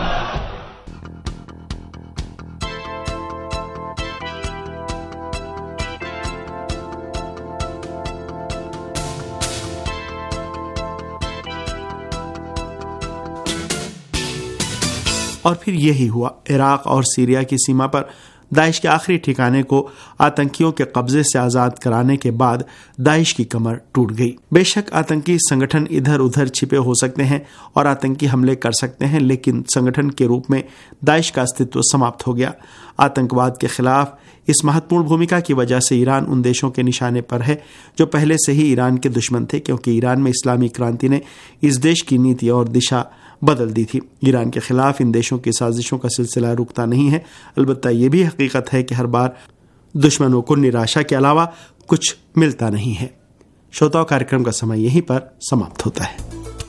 और फिर यही हुआ। इराक और सीरिया की सीमा पर दाइश के आखिरी ठिकाने को आतंकियों के कब्जे से आज़ाद कराने के बाद दाइश की कमर टूट गई। बेशक आतंकी संगठन इधर उधर छिपे हो सकते हैं और आतंकी हमले कर सकते हैं, लेकिन संगठन के रूप में दाइश का अस्तित्व समाप्त हो गया। आतंकवाद के खिलाफ इस महत्वपूर्ण भूमिका की वजह से ईरान उन देशों के निशाने पर है जो पहले से ही ईरान के दुश्मन थे, क्योंकि ईरान में इस्लामी क्रांति ने इस देश की नीति और दिशा बदल दी थी। ईरान के खिलाफ इन देशों की साजिशों का सिलसिला रुकता नहीं है। अलबत्ता ये भी हकीकत है कि हर बार दुश्मनों को निराशा के अलावा कुछ मिलता नहीं है। श्रोताओं, कार्यक्रम का समय यहीं पर समाप्त होता है।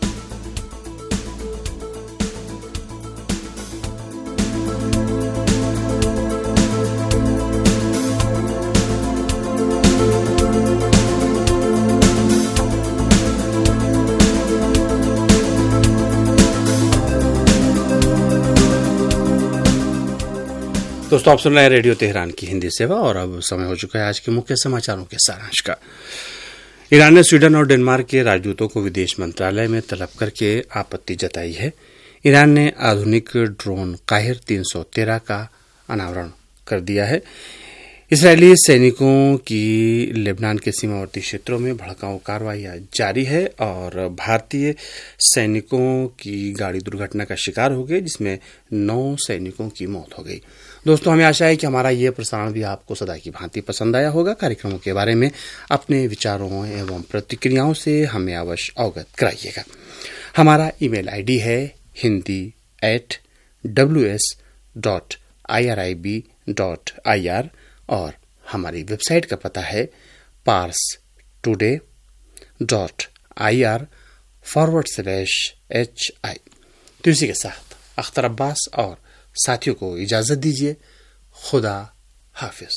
दोस्तों, आप सुन रहे हैं रेडियो तेहरान की हिंदी सेवा और अब समय हो चुका है आज के मुख्य समाचारों के सारांश का। ईरान ने स्वीडन और डेनमार्क के राजदूतों को विदेश मंत्रालय में तलब करके आपत्ति जताई है। ईरान ने आधुनिक ड्रोन काहिर तीन सौ तेरह का अनावरण कर दिया है। इजरायली सैनिकों की लेबनान के सीमावर्ती क्षेत्रों में भड़काऊ कार्रवाइयां जारी है और भारतीय सैनिकों की गाड़ी दुर्घटना का शिकार हो गई, जिसमें नौ सैनिकों की मौत हो गई। दोस्तों, हमें आशा है कि हमारा ये प्रसारण भी आपको सदा की भांति पसंद आया होगा। कार्यक्रमों के बारे में अपने विचारों एवं प्रतिक्रियाओं से हमें अवश्य अवगत कराइएगा। हमारा ईमेल आईडी है Hindi at W S dot I R I B dot I R और हमारी वेबसाइट का पता है Pars today dot I R forward slash H I. तो इसी के साथ अख्तर अब्बास और साथियों को इजाजत दीजिए। खुदा हाफिज।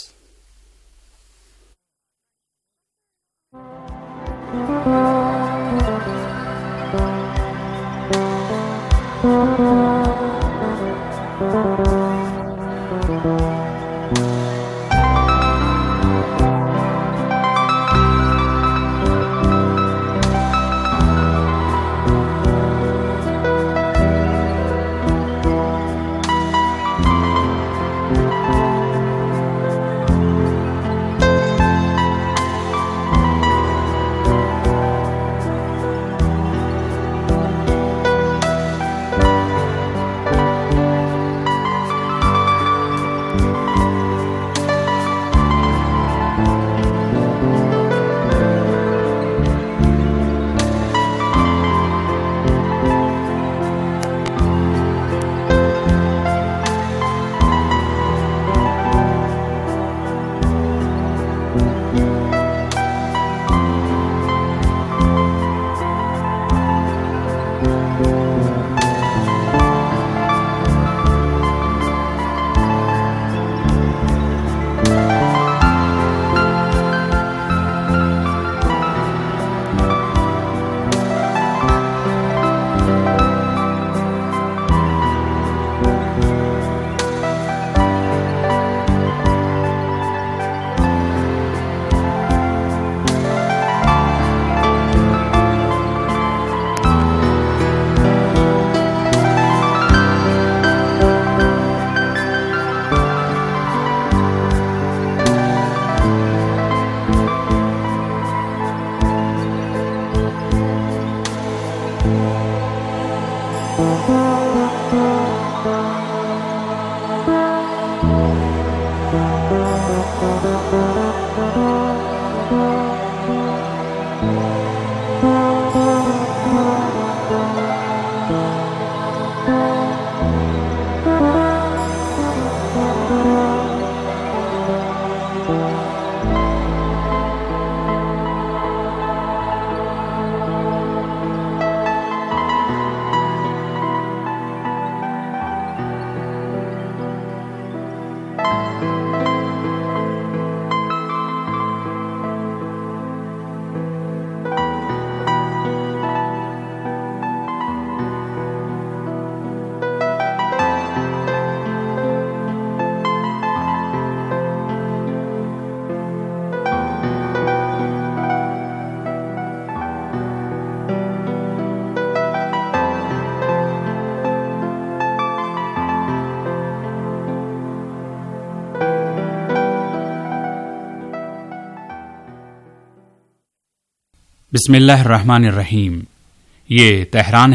बिस्मिल्लाहिर्रहमानिर्रहीम। ये तेहरान